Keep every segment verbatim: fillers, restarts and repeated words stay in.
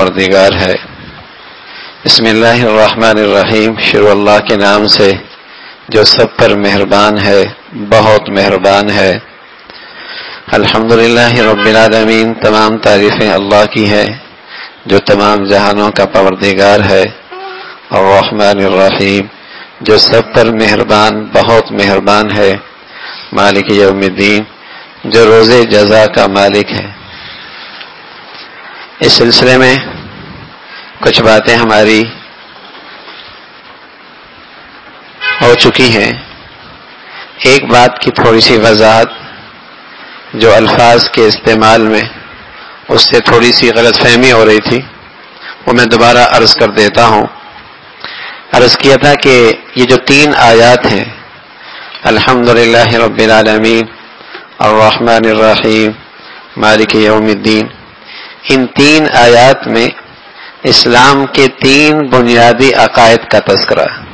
پروردگار ہے۔ بسم اللہ الرحمن الرحیم، شروع اللہ کے نام سے جو سب پر مہربان ہے، بہت مہربان ہے۔ الحمدللہ رب العالمین، تمام تعریفیں اللہ کی ہے جو تمام جہانوں کا پروردگار ہے۔ الرحمن الرحیم، جو سب پر مہربان بہت مہربان ہے۔ مالک یوم الدین، جو روز جزا کا مالک ہے۔ اس سلسلے میں کچھ باتیں ہماری ہو چکی ہیں۔ ایک بات کی تھوڑی سی وضاحت، جو الفاظ کے استعمال میں اس سے تھوڑی سی غلط فہمی ہو رہی تھی، وہ میں دوبارہ عرض کر دیتا ہوں۔ عرض کیا تھا کہ یہ جو تین آیات ہیں، الحمدللہ رب العالمین، الرحمن الرحیم، مالک یوم الدین، ان تین آیات میں اسلام کے تین بنیادی عقائد کا تذکرہ ہے،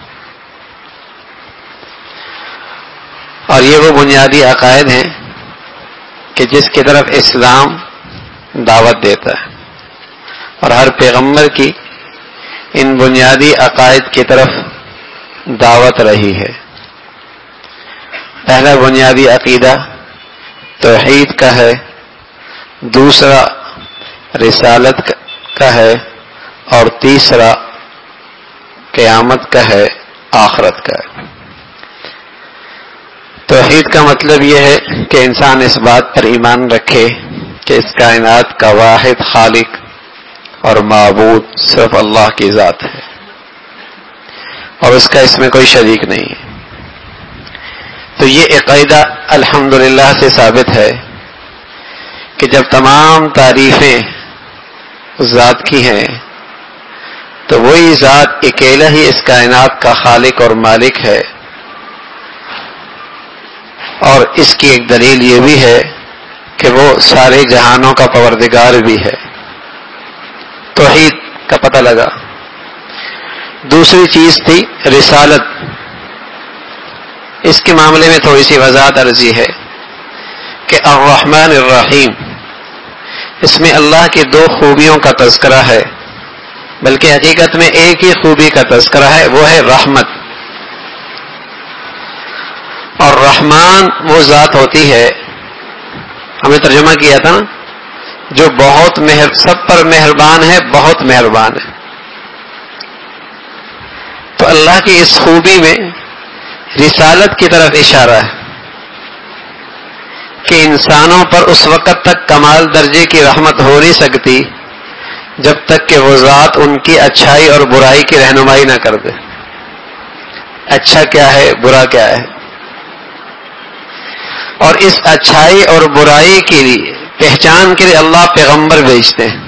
اور یہ وہ بنیادی عقائد ہیں کہ جس کی طرف اسلام دعوت دیتا ہے، اور ہر پیغمبر کی ان بنیادی عقائد کی طرف دعوت رہی ہے۔ پہلا بنیادی عقیدہ توحید کا ہے، دوسرا رسالت کا ہے، اور تیسرا قیامت کا ہے، آخرت کا ہے۔ توحید کا مطلب یہ ہے کہ انسان اس بات پر ایمان رکھے کہ اس کائنات کا واحد خالق اور معبود صرف اللہ کی ذات ہے، اور اس کا اس میں کوئی شریک نہیں ہے۔ تو یہ عقیدہ الحمدللہ سے ثابت ہے کہ جب تمام تعریفیں اس ذات کی ہیں، تو وہی ذات اکیلا ہی اس کائنات کا خالق اور مالک ہے، اور اس کی ایک دلیل یہ بھی ہے کہ وہ سارے جہانوں کا پروردگار بھی ہے۔ توحید کا پتہ لگا۔ دوسری چیز تھی رسالت۔ اس کے معاملے میں تھوڑی سی وضاحت عرضی ہے کہ الرحمن الرحیم، اس میں اللہ کی دو خوبیوں کا تذکرہ ہے، بلکہ حقیقت میں ایک ہی خوبی کا تذکرہ ہے، وہ ہے رحمت۔ اور رحمان وہ ذات ہوتی ہے، ہمیں ترجمہ کیا تھا نا، جو بہت مہر سب پر مہربان ہے، بہت مہربان ہے۔ تو اللہ کی اس خوبی میں رسالت کی طرف اشارہ ہے کہ انسانوں پر اس وقت تک کمال درجے کی رحمت ہو نہیں سکتی جب تک کہ وہ ذات ان کی اچھائی اور برائی کی رہنمائی نہ کر دے۔ اچھا کیا ہے، برا کیا ہے، اور اس اچھائی اور برائی کی پہچان کے لیے اللہ پیغمبر بھیجتے ہیں،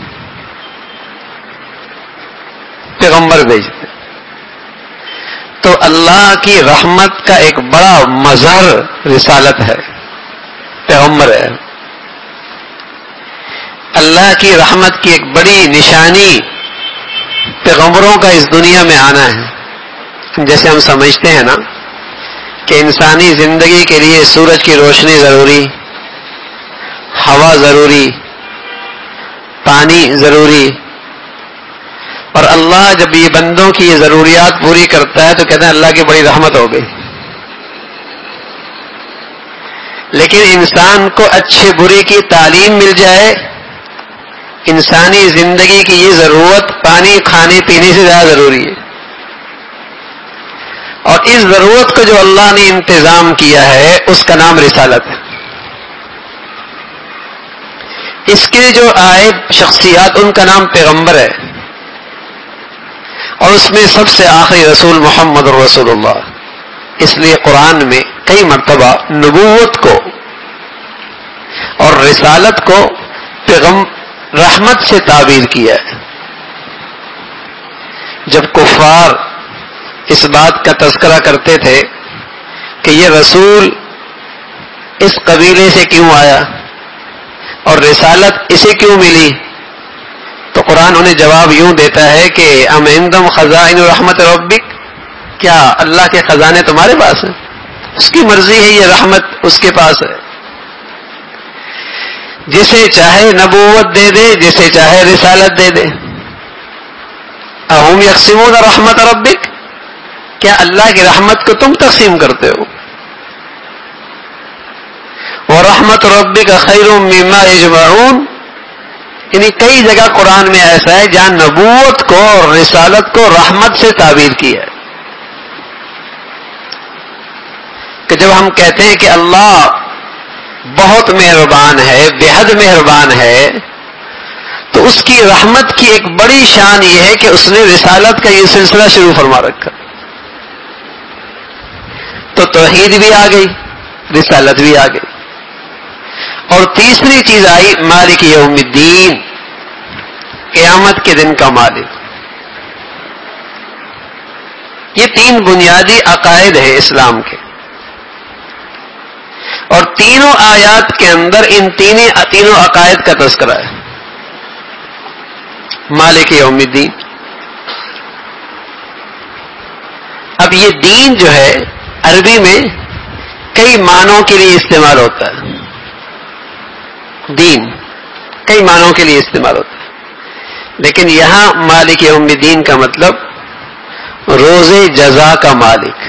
پیغمبر بھیجتے ہیں۔ تو اللہ کی رحمت کا ایک بڑا مظہر رسالت ہے، پیغمبر ہے۔ اللہ کی رحمت کی ایک بڑی نشانی پیغمبروں کا اس دنیا میں آنا ہے۔ جیسے ہم سمجھتے ہیں نا کہ انسانی زندگی کے لیے سورج کی روشنی ضروری، ہوا ضروری، پانی ضروری، اور اللہ جب یہ بندوں کی یہ ضروریات پوری کرتا ہے تو کہتے ہیں اللہ کی بڑی رحمت ہو گئی۔ لیکن انسان کو اچھے برے کی تعلیم مل جائے، انسانی زندگی کی یہ ضرورت پانی کھانے پینے سے زیادہ ضروری ہے، اور اس ضرورت کو جو اللہ نے انتظام کیا ہے اس کا نام رسالت ہے۔ اس کے جو آئے شخصیات ان کا نام پیغمبر ہے، اور اس میں سب سے آخری رسول محمد رسول اللہ۔ اس لیے قرآن میں کئی مرتبہ نبوت کو اور رسالت کو پیغمبر رحمت سے تعبیر کیا ہے۔ جب کفار اس بات کا تذکرہ کرتے تھے کہ یہ رسول اس قبیلے سے کیوں آیا اور رسالت اسے کیوں ملی، تو قرآن انہیں جواب یوں دیتا ہے کہ ام عندہم خزائن رحمت ربک، کیا اللہ کے خزانے تمہارے پاس ہیں؟ اس کی مرضی ہے، یہ رحمت اس کے پاس ہے۔ جسے چاہے نبوت دے دے، جسے چاہے رسالت دے دے. اہم یقسمون رحمت ربک، کیا اللہ کی رحمت کو تم تقسیم کرتے ہو؟ وَرَحْمَتُ رَبِّكَ خَيْرٌ مِّمَّا يَجْمَعُونَ. یعنی کئی جگہ قرآن میں ایسا ہے جہاں نبوت کو اور رسالت کو رحمت سے تعبیر کیا ہے. کہ جب ہم کہتے ہیں کہ اللہ بہت مہربان ہے، بے حد مہربان ہے، تو اس کی رحمت کی ایک بڑی شان یہ ہے کہ اس نے رسالت کا یہ سلسلہ شروع فرما رکھا. تو توحید بھی آ گئی، رسالت بھی آ گئی. اور تیسری چیز آئی مالک یوم الدین، قیامت کے دن کا مالک. یہ تین بنیادی عقائد ہیں اسلام کے، اور تینوں آیات کے اندر ان تینوں عقائد کا تذکرہ ہے. مالک یوم الدین. اب یہ دین جو ہے عربی میں کئی معنوں کے لیے استعمال ہوتا ہے. دین کئی معنوں کے لیے استعمال ہوتا ہے، لیکن یہاں مالک یوم الدین کا مطلب روز جزا کا مالک،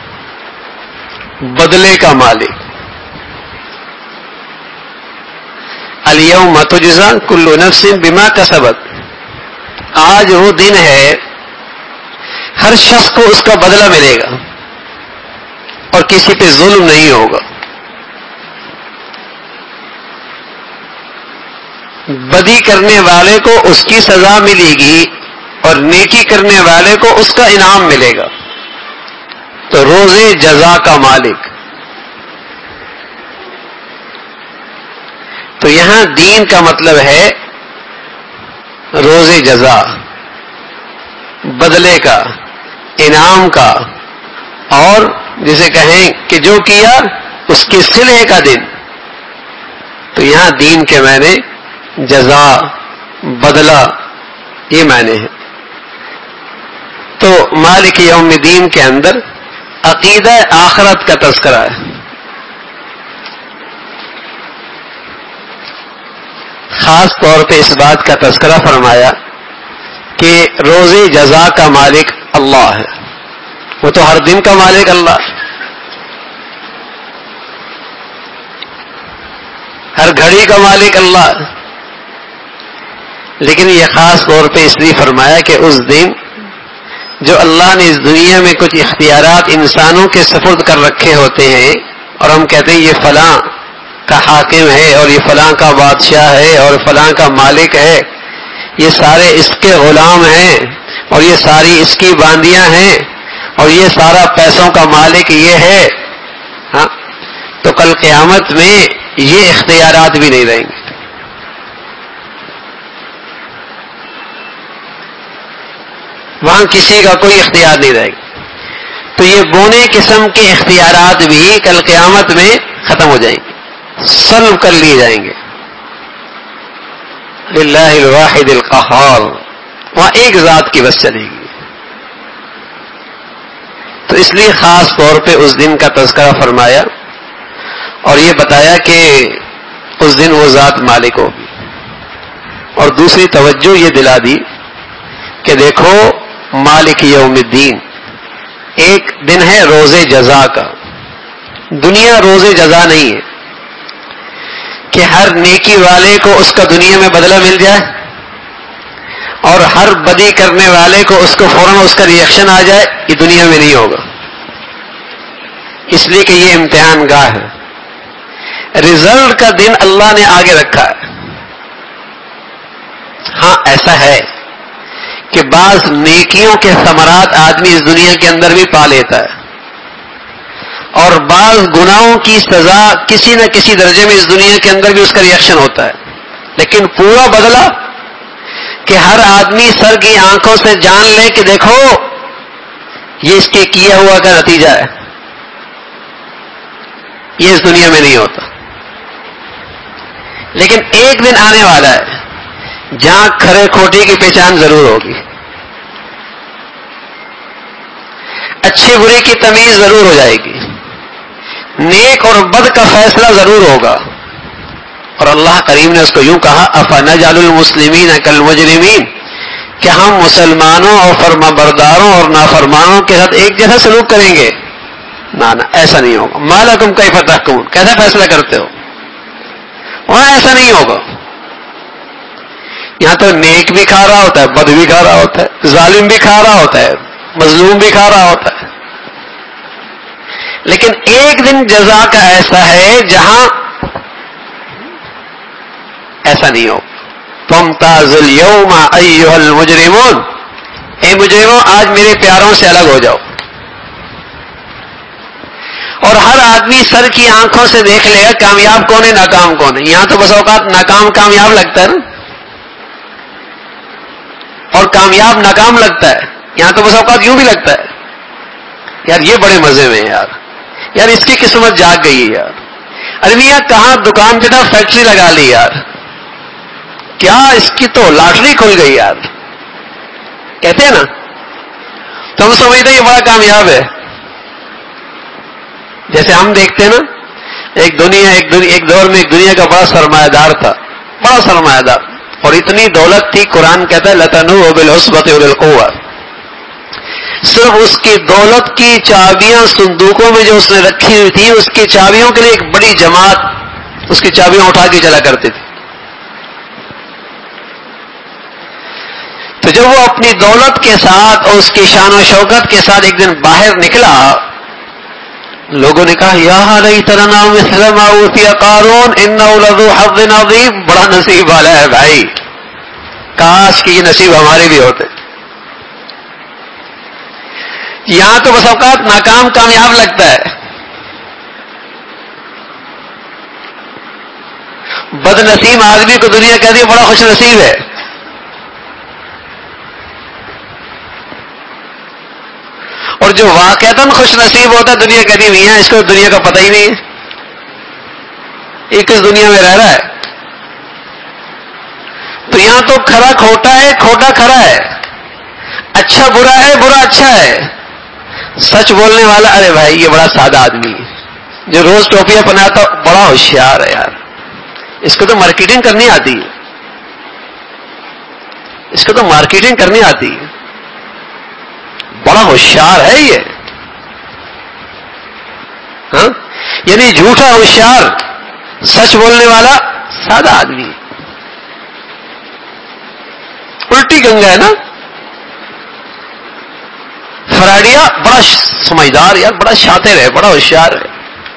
بدلے کا مالک. الیوم تجزا کل نفس بما کسبت. آج وہ دن ہے ہر شخص کو اس کا بدلہ ملے گا اور کسی پہ ظلم نہیں ہوگا. بدی کرنے والے کو اس کی سزا ملے گی اور نیکی کرنے والے کو اس کا انعام ملے گا. تو روز جزا کا مالک. تو یہاں دین کا مطلب ہے روز جزا، بدلے کا، انعام کا، اور جسے کہیں کہ جو کیا اس کے صلح کا دن. تو یہاں دین کے معنی جزا، بدلہ، یہ معنی ہے. تو مالک یوم الدین کے اندر عقیدہ آخرت کا تذکرہ ہے. خاص طور پہ اس بات کا تذکرہ فرمایا کہ روز جزا کا مالک اللہ ہے. وہ تو ہر دن کا مالک اللہ، ہر گھڑی کا مالک اللہ. لیکن یہ خاص طور پہ اس لیے فرمایا کہ اس دن جو اللہ نے اس دنیا میں کچھ اختیارات انسانوں کے سپرد کر رکھے ہوتے ہیں، اور ہم کہتے ہیں یہ فلاں کا حاکم ہے اور یہ فلاں کا بادشاہ ہے اور فلاں کا مالک ہے، یہ سارے اس کے غلام ہیں اور یہ ساری اس کی باندیاں ہیں اور یہ سارا پیسوں کا مالک یہ ہے. ہاں، تو کل قیامت میں یہ اختیارات بھی نہیں رہیں گے. وہاں کسی کا کوئی اختیار نہیں رہے گا. تو یہ بونے قسم کے اختیارات بھی کل قیامت میں ختم ہو جائیں گے، سلب کر لیے جائیں گے. للہ الواحد القہار. وہاں ایک ذات کی بس چلے گی. تو اس لیے خاص طور پہ اس دن کا تذکرہ فرمایا اور یہ بتایا کہ اس دن وہ ذات مالک ہوگی. اور دوسری توجہ یہ دلا دی کہ دیکھو مالک یوم الدین ایک دن ہے روز جزا کا. دنیا روز جزا نہیں ہے کہ ہر نیکی والے کو اس کا دنیا میں بدلہ مل جائے اور ہر بدی کرنے والے کو اس کو فوراً اس کا ریئیکشن آ جائے. یہ دنیا میں نہیں ہوگا، اس لیے کہ یہ امتحان گاہ ہے. رزلٹ کا دن اللہ نے آگے رکھا ہے. ہاں ایسا ہے کہ بعض نیکیوں کے ثمرات آدمی اس دنیا کے اندر بھی پا لیتا ہے اور بعض گناہوں کی سزا کسی نہ کسی درجے میں اس دنیا کے اندر بھی اس کا ریئیکشن ہوتا ہے. لیکن پورا بدلہ کہ ہر آدمی سر کی آنکھوں سے جان لے کہ دیکھو یہ اس کے کیا ہوا کا نتیجہ ہے، یہ اس دنیا میں نہیں ہوتا. لیکن ایک دن آنے والا ہے جہاں کھرے کھوٹے کی پہچان ضرور ہوگی، اچھے برے کی تمیز ضرور ہو جائے گی، نیک اور بد کا فیصلہ ضرور ہوگا اور اللہ کریم نے اس کو یوں کہا افنجعل المسلمین کالمجرمین، کہ ہم مسلمانوں اور فرما برداروں اور نافرمانوں کے ساتھ ایک جیسا سلوک کریں گے؟ نہ نہ ایسا نہیں ہوگا. ما لکم کیف تحکمون، کیسا فیصلہ کرتے ہو؟ وہاں ایسا نہیں ہوگا. یہاں تو نیک بھی کھا رہا ہوتا ہے، بد بھی کھا رہا ہوتا ہے، ظالم بھی کھا رہا ہوتا ہے، مظلوم بھی کھا رہا ہوتا ہے. لیکن ایک دن جزا کا ایسا ہے جہاں ایسا نہیں ہو. فامتازوا اليوم ایھا المجرمون، اے مجرموں آج میرے پیاروں سے الگ ہو جاؤ. اور ہر آدمی سر کی آنکھوں سے دیکھ لے گا کامیاب کون ہے ناکام کون ہے. یہاں تو بس اوقات ناکام کامیاب لگتا ہے نا، اور کامیاب ناکام لگتا ہے. یہاں تو بس اوقات یوں بھی لگتا ہے یار یہ بڑے مزے میں یار یار اس کی قسمت جاگ گئی ہے یار. ارے میاں کہاں دکان کے طرف فیکٹری لگا لی یار، کیا اس کی تو لاٹری کھل گئی یار. کہتے ہیں نا، تو ہم سمجھتے ہیں یہ بڑا کامیاب ہے. جیسے ہم دیکھتے ہیں نا، ایک دنیا ایک دنیا ایک دور میں ایک دنیا کا بڑا سرمایہ دار تھا، بڑا سرمایہ دار، اور اتنی دولت تھی، قرآن کہتا ہے لَتَنُوءُ بِالْعُصْبَةِ أُولِي الْقُوَّةِ. صرف اس کی دولت کی چابیاں صندوقوں میں جو اس نے رکھی ہوئی تھی، اس کی چابیوں کے لیے ایک بڑی جماعت اس کی چابیاں اٹھا کے چلا کرتی تھی. تو جب وہ اپنی دولت کے ساتھ اور اس کی شان و شوکت کے ساتھ ایک دن باہر نکلا، لوگوں نے کہا یا لیتنا مثل ما اوتی قارون انہ لذو حظ عظیم، بڑا نصیب والا ہے بھائی، کاش کہ یہ نصیب ہمارے بھی ہوتے. یہاں تو بس اوقات ناکام کامیاب لگتا ہے، بد نصیب آدمی کو دنیا کہتی ہے بڑا خوش نصیب ہے. اور جو واقعتاً خوش نصیب ہوتا ہے دنیا کہتی ہے میاں اس کو دنیا کا پتہ ہی نہیں ہے، یہ کس دنیا میں رہ رہا ہے. تو یہاں تو کھرا کھوٹا ہے، کھوٹا کھرا ہے، اچھا برا ہے، برا اچھا ہے. سچ بولنے والا ارے بھائی یہ بڑا سادہ آدمی ہے، جو روز ٹوپیاں پہناتا بڑا ہوشیار ہے یار، اس کو تو مارکیٹنگ کرنی آتی ہے، اس کو تو مارکیٹنگ کرنی آتی ہے، بڑا ہوشیار ہے یہ. ہاں یعنی جھوٹا ہوشیار، سچ بولنے والا سادہ آدمی. الٹی گنگا ہے نا. فراڈیا بڑا سمجھدار یار، بڑا شاطر ہے، بڑا ہوشیار ہے.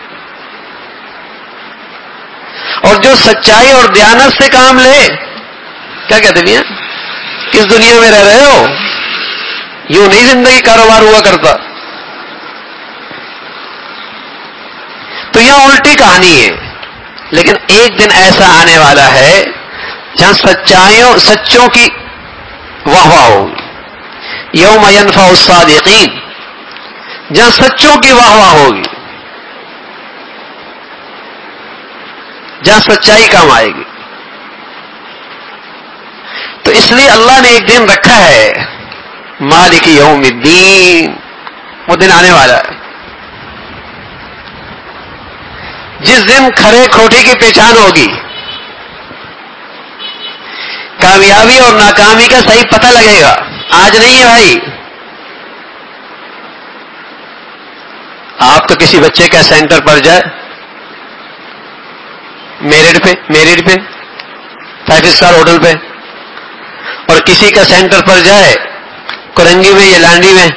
اور جو سچائی اور دیانت سے کام لے، کیا کہتے ہیں میاں کس دنیا میں رہ رہے ہو، یوں نہیں زندگی کاروبار ہوا کرتا. تو یہ الٹی کہانی ہے. لیکن ایک دن ایسا آنے والا ہے جہاں سچائیوں سچوں کی واہ واہ ہوگی. یوم ینفع الصادقین، جہاں سچوں کی واہ واہ ہوگی، جہاں سچائی کام آئے گی. تو اس لیے اللہ نے ایک دن رکھا ہے مالک یوم الدین، وہ دن آنے والا ہے جس دن کھرے کھوٹے کی پہچان ہوگی، کامیابی اور ناکامی کا صحیح پتہ لگے گا. آج نہیں ہے بھائی. آپ تو کسی بچے کا سینٹر پر جائے، میرٹ پہ میرٹ پہ فائیو اسٹار ہوٹل پہ، اور کسی کا سینٹر پر جائے کرنگی میں یا لانڈی میں،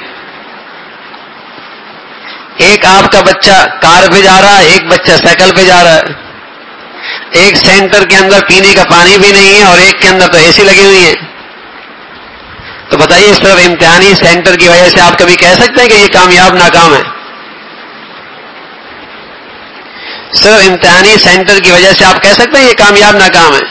ایک آپ کا بچہ کار پہ جا رہا ہے، ایک بچہ سائیکل پہ جا رہا ہے، ایک سینٹر کے اندر پینے کا پانی بھی نہیں ہے اور ایک کے اندر تو اے سی لگی ہوئی ہے. تو بتائیے اس طرف امتحانی سینٹر کی وجہ سے آپ کبھی کہہ سکتے ہیں کہ یہ کامیاب ناکام ہے؟ صرف امتحانی سینٹر کی وجہ سے آپ کہہ سکتے ہیں یہ کامیاب ناکام ہے؟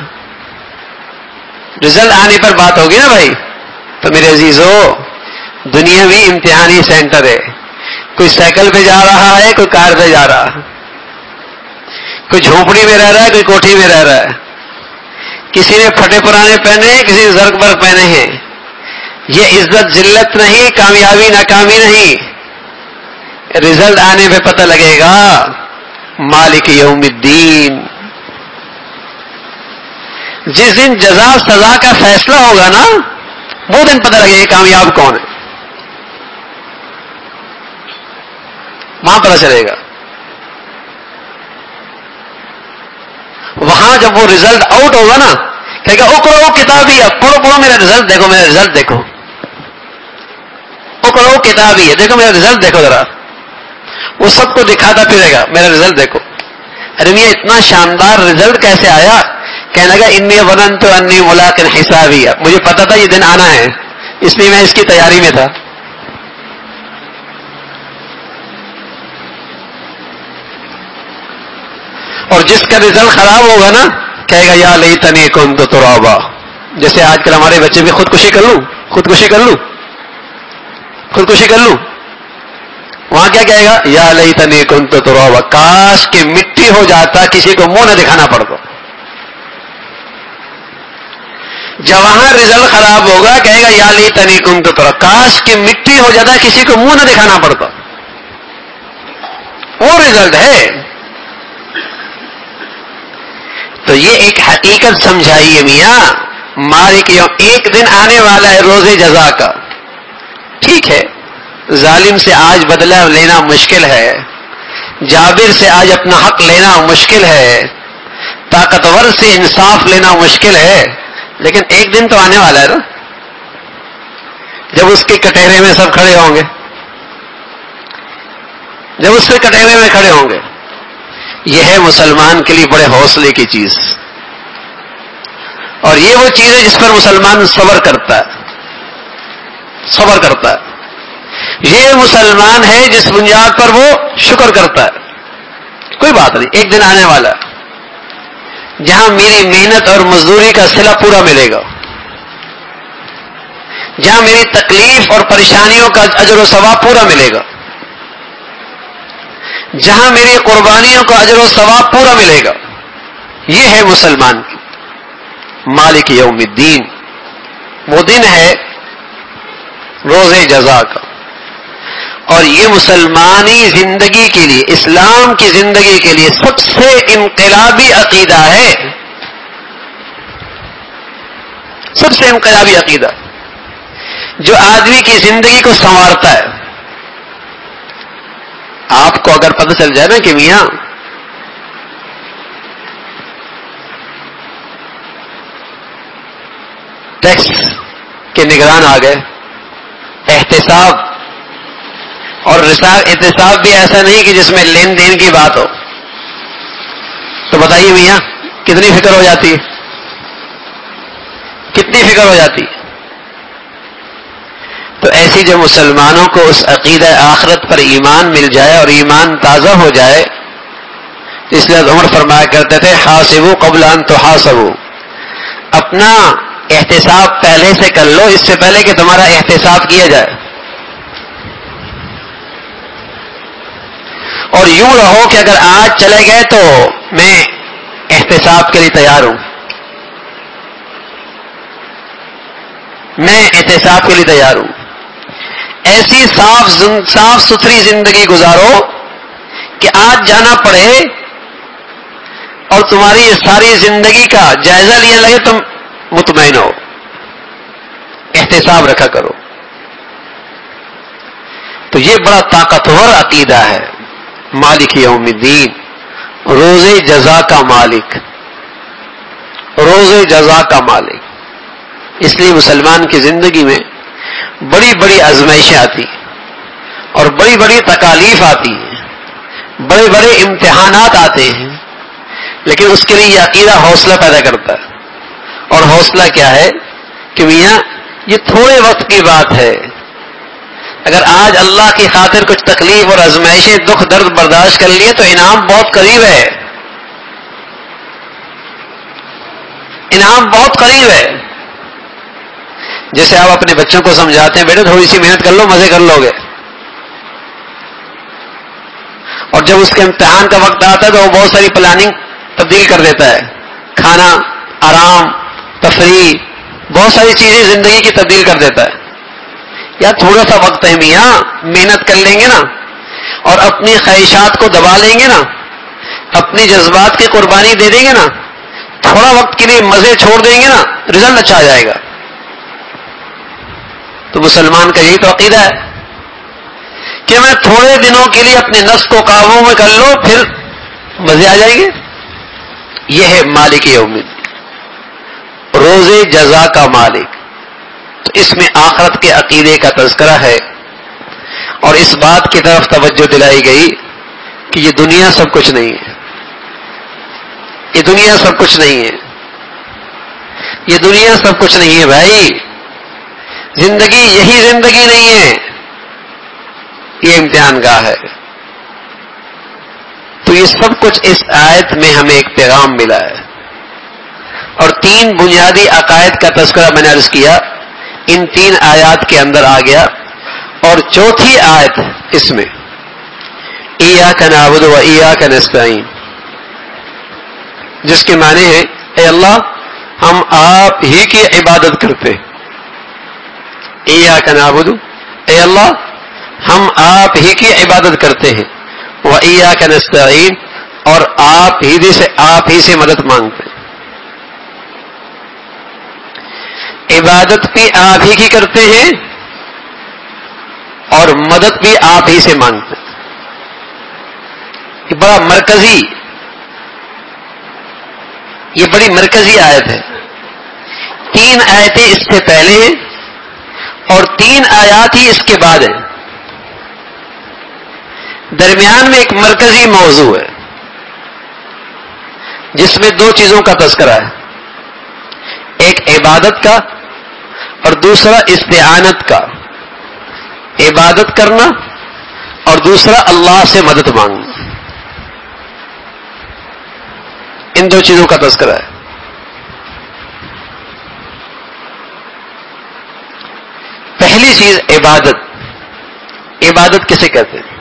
رزلٹ آنے پر بات ہوگی نا بھائی. تو میرے عزیزو دنیا بھی امتحانی سینٹر ہے. کوئی سائیکل پہ جا رہا ہے، کوئی کار پہ جا رہا ہے، کوئی جھونپڑی میں رہ رہا ہے، کوئی کوٹھی میں رہ رہا ہے، کسی نے پھٹے پرانے پہنے ہیں، کسی نے زرق برق پہنے ہیں. یہ عزت ذلت نہیں، کامیابی ناکامی نہیں. رزلٹ آنے پہ پتہ لگے گا مالک یوم الدین. جس دن جزا سزا کا فیصلہ ہوگا نا وہ دن پتہ لگے گا کامیاب کون ہے، وہاں پتہ چلے گا. وہاں جب وہ رزلٹ آؤٹ ہوگا نا کہے گا اقرؤ کتابی، اب پڑھو پڑھو میرا رزلٹ دیکھو، میرا رزلٹ دیکھو، اقرؤ کتابی ہے، دیکھو میرا رزلٹ دیکھو ذرا. وہ سب کو دکھاتا پھرے گا میرا رزلٹ دیکھو. ارے یہ اتنا شاندار رزلٹ کیسے آیا؟ کہنے لگا انی ظننت انی ملاق حسابی، مجھے پتا تھا یہ دن آنا ہے اس لیے میں اس کی تیاری میں تھا. اور جس کا رزلٹ خراب ہوگا نا کہے گا یا لیتنی کنت ترابا. جیسے آج کل ہمارے بچے بھی خودکشی کر لوں خودکشی کر لوں خودکشی کر لوں وہاں کیا کہے گا؟ یا لیتنی کنت ترابا، کاش کہ مٹی ہو جاتا، کسی کو منہ نہ دکھانا پڑتا. جب وہاں رزلٹ خراب ہوگا کہے گا یا لیتنی کنت ترابا، کاش کہ مٹی ہو جاتا، کسی کو منہ نہ دکھانا پڑتا. وہ رزلٹ ہے. تو یہ ایک حقیقت سمجھائیے میاں، مالک یوم، ایک دن آنے والا ہے روز جزا کا. ٹھیک ہے، ظالم سے آج بدلہ لینا مشکل ہے، جابر سے آج اپنا حق لینا مشکل ہے، طاقتور سے انصاف لینا مشکل ہے، لیکن ایک دن تو آنے والا ہے نا جب اس کے کٹہرے میں سب کھڑے ہوں گے، جب اس کے کٹہرے میں کھڑے ہوں گے. یہ ہے مسلمان کے لیے بڑے حوصلے کی چیز، اور یہ وہ چیز ہے جس پر مسلمان صبر کرتا ہے صبر کرتا ہے. یہ مسلمان ہے جس بنیاد پر وہ شکر کرتا ہے. کوئی بات نہیں، ایک دن آنے والا جہاں میری محنت اور مزدوری کا صلہ پورا ملے گا، جہاں میری تکلیف اور پریشانیوں کا اجر و ثواب پورا ملے گا، جہاں میری قربانیوں کا اجر و ثواب پورا ملے گا. یہ ہے مسلمان کی مالک یوم الدین. وہ دن ہے روز جزا کا. اور یہ مسلمانی زندگی کے لیے، اسلام کی زندگی کے لیے سب سے انقلابی عقیدہ ہے، سب سے انقلابی عقیدہ جو آدمی کی زندگی کو سنوارتا ہے. آپ کو اگر پتہ چل جائے نا کہ میاں ٹیکس کے نگران آ گئے، احتساب، اور احتساب بھی ایسا نہیں کہ جس میں لین دین کی بات ہو، تو بتائیے میاں کتنی فکر ہو جاتی ہے، کتنی فکر ہو جاتی ہے. تو ایسی جو مسلمانوں کو اس عقیدہ آخرت پر ایمان مل جائے اور ایمان تازہ ہو جائے، اس لیے عمر فرمایا کرتے تھے حاسبوا قبل ان تحاسبوا، اپنا احتساب پہلے سے کر لو اس سے پہلے کہ تمہارا احتساب کیا جائے. اور یوں رہو کہ اگر آج چلے گئے تو میں احتساب کے لیے تیار ہوں، میں احتساب کے لیے تیار ہوں. ایسی صاف صاف ستھری زندگی گزارو کہ آج جانا پڑے اور تمہاری ساری زندگی کا جائزہ لیا لگے تم مطمئن ہو. احتساب رکھا کرو. تو یہ بڑا طاقتور عقیدہ ہے مالک یوم الدین، روز جزا کا مالک، روز جزا کا مالک. اس لیے مسلمان کی زندگی میں بڑی بڑی آزمائشیں آتی اور بڑی بڑی تکالیف آتی ہیں، بڑے بڑے امتحانات آتے ہیں، لیکن اس کے لیے یہ عقیدہ حوصلہ پیدا کرتا ہے. اور حوصلہ کیا ہے کہ میاں یہ تھوڑے وقت کی بات ہے. اگر آج اللہ کی خاطر کچھ تکلیف اور آزمائشیں، دکھ درد برداشت کر لیے تو انعام بہت قریب ہے، انعام بہت قریب ہے. جیسے آپ اپنے بچوں کو سمجھاتے ہیں بیٹے تھوڑی سی محنت کر لو، مزے کر لو گے، اور جب اس کے امتحان کا وقت آتا ہے تو وہ بہت ساری پلاننگ تبدیل کر دیتا ہے، کھانا، آرام، تفریح، بہت ساری چیزیں زندگی کی تبدیل کر دیتا ہے. یا تھوڑا سا وقت ہے میاں، محنت کر لیں گے نا اور اپنی خواہشات کو دبا لیں گے نا، اپنی جذبات کی قربانی دے دیں گے نا، تھوڑا وقت کے لیے مزے چھوڑ دیں گے نا رزلٹ اچھا آ جائے گا. تو مسلمان کا یہی تو عقیدہ ہے کہ میں تھوڑے دنوں کے لیے اپنے نفس کو قابو میں کر لو پھر مزے آ جائیں گے. یہ ہے مالک یوم الدین، روز جزا کا مالک. تو اس میں آخرت کے عقیدے کا تذکرہ ہے اور اس بات کی طرف توجہ دلائی گئی کہ یہ دنیا سب کچھ نہیں ہے، یہ دنیا سب کچھ نہیں ہے، یہ دنیا سب کچھ نہیں ہے بھائی. زندگی یہی زندگی نہیں ہے، یہ امتحان گاہ ہے. تو یہ سب کچھ اس آیت میں ہمیں ایک پیغام ملا ہے. اور تین بنیادی عقائد کا تذکرہ میں نے عرض کیا ان تین آیات کے اندر آ گیا. اور چوتھی آیت اس میں ایاک نعبد و ایاک نستعین، جس کے معنی ہے اے اللہ ہم آپ ہی کی عبادت کرتے ہیں. ایاک نعبد، اے اللہ ہم آپ ہی کی عبادت کرتے ہیں. و ایاک نستعین، اور آپ ہی سے آپ ہی سے مدد مانگتے ہیں. عبادت بھی آپ ہی کی کرتے ہیں اور مدد بھی آپ ہی سے مانگتے ہیں. یہ بڑا مرکزی یہ بڑی مرکزی آیت ہے. تین آیتیں اس سے پہلے ہیں اور تین آیات ہی اس کے بعد ہیں. درمیان میں ایک مرکزی موضوع ہے جس میں دو چیزوں کا تذکرہ ہے، ایک عبادت کا اور دوسرا استعانت کا. عبادت کرنا اور دوسرا اللہ سے مدد مانگنا، ان دو چیزوں کا تذکرہ ہے. پہلی چیز عبادت. عبادت کسے کہتے ہیں؟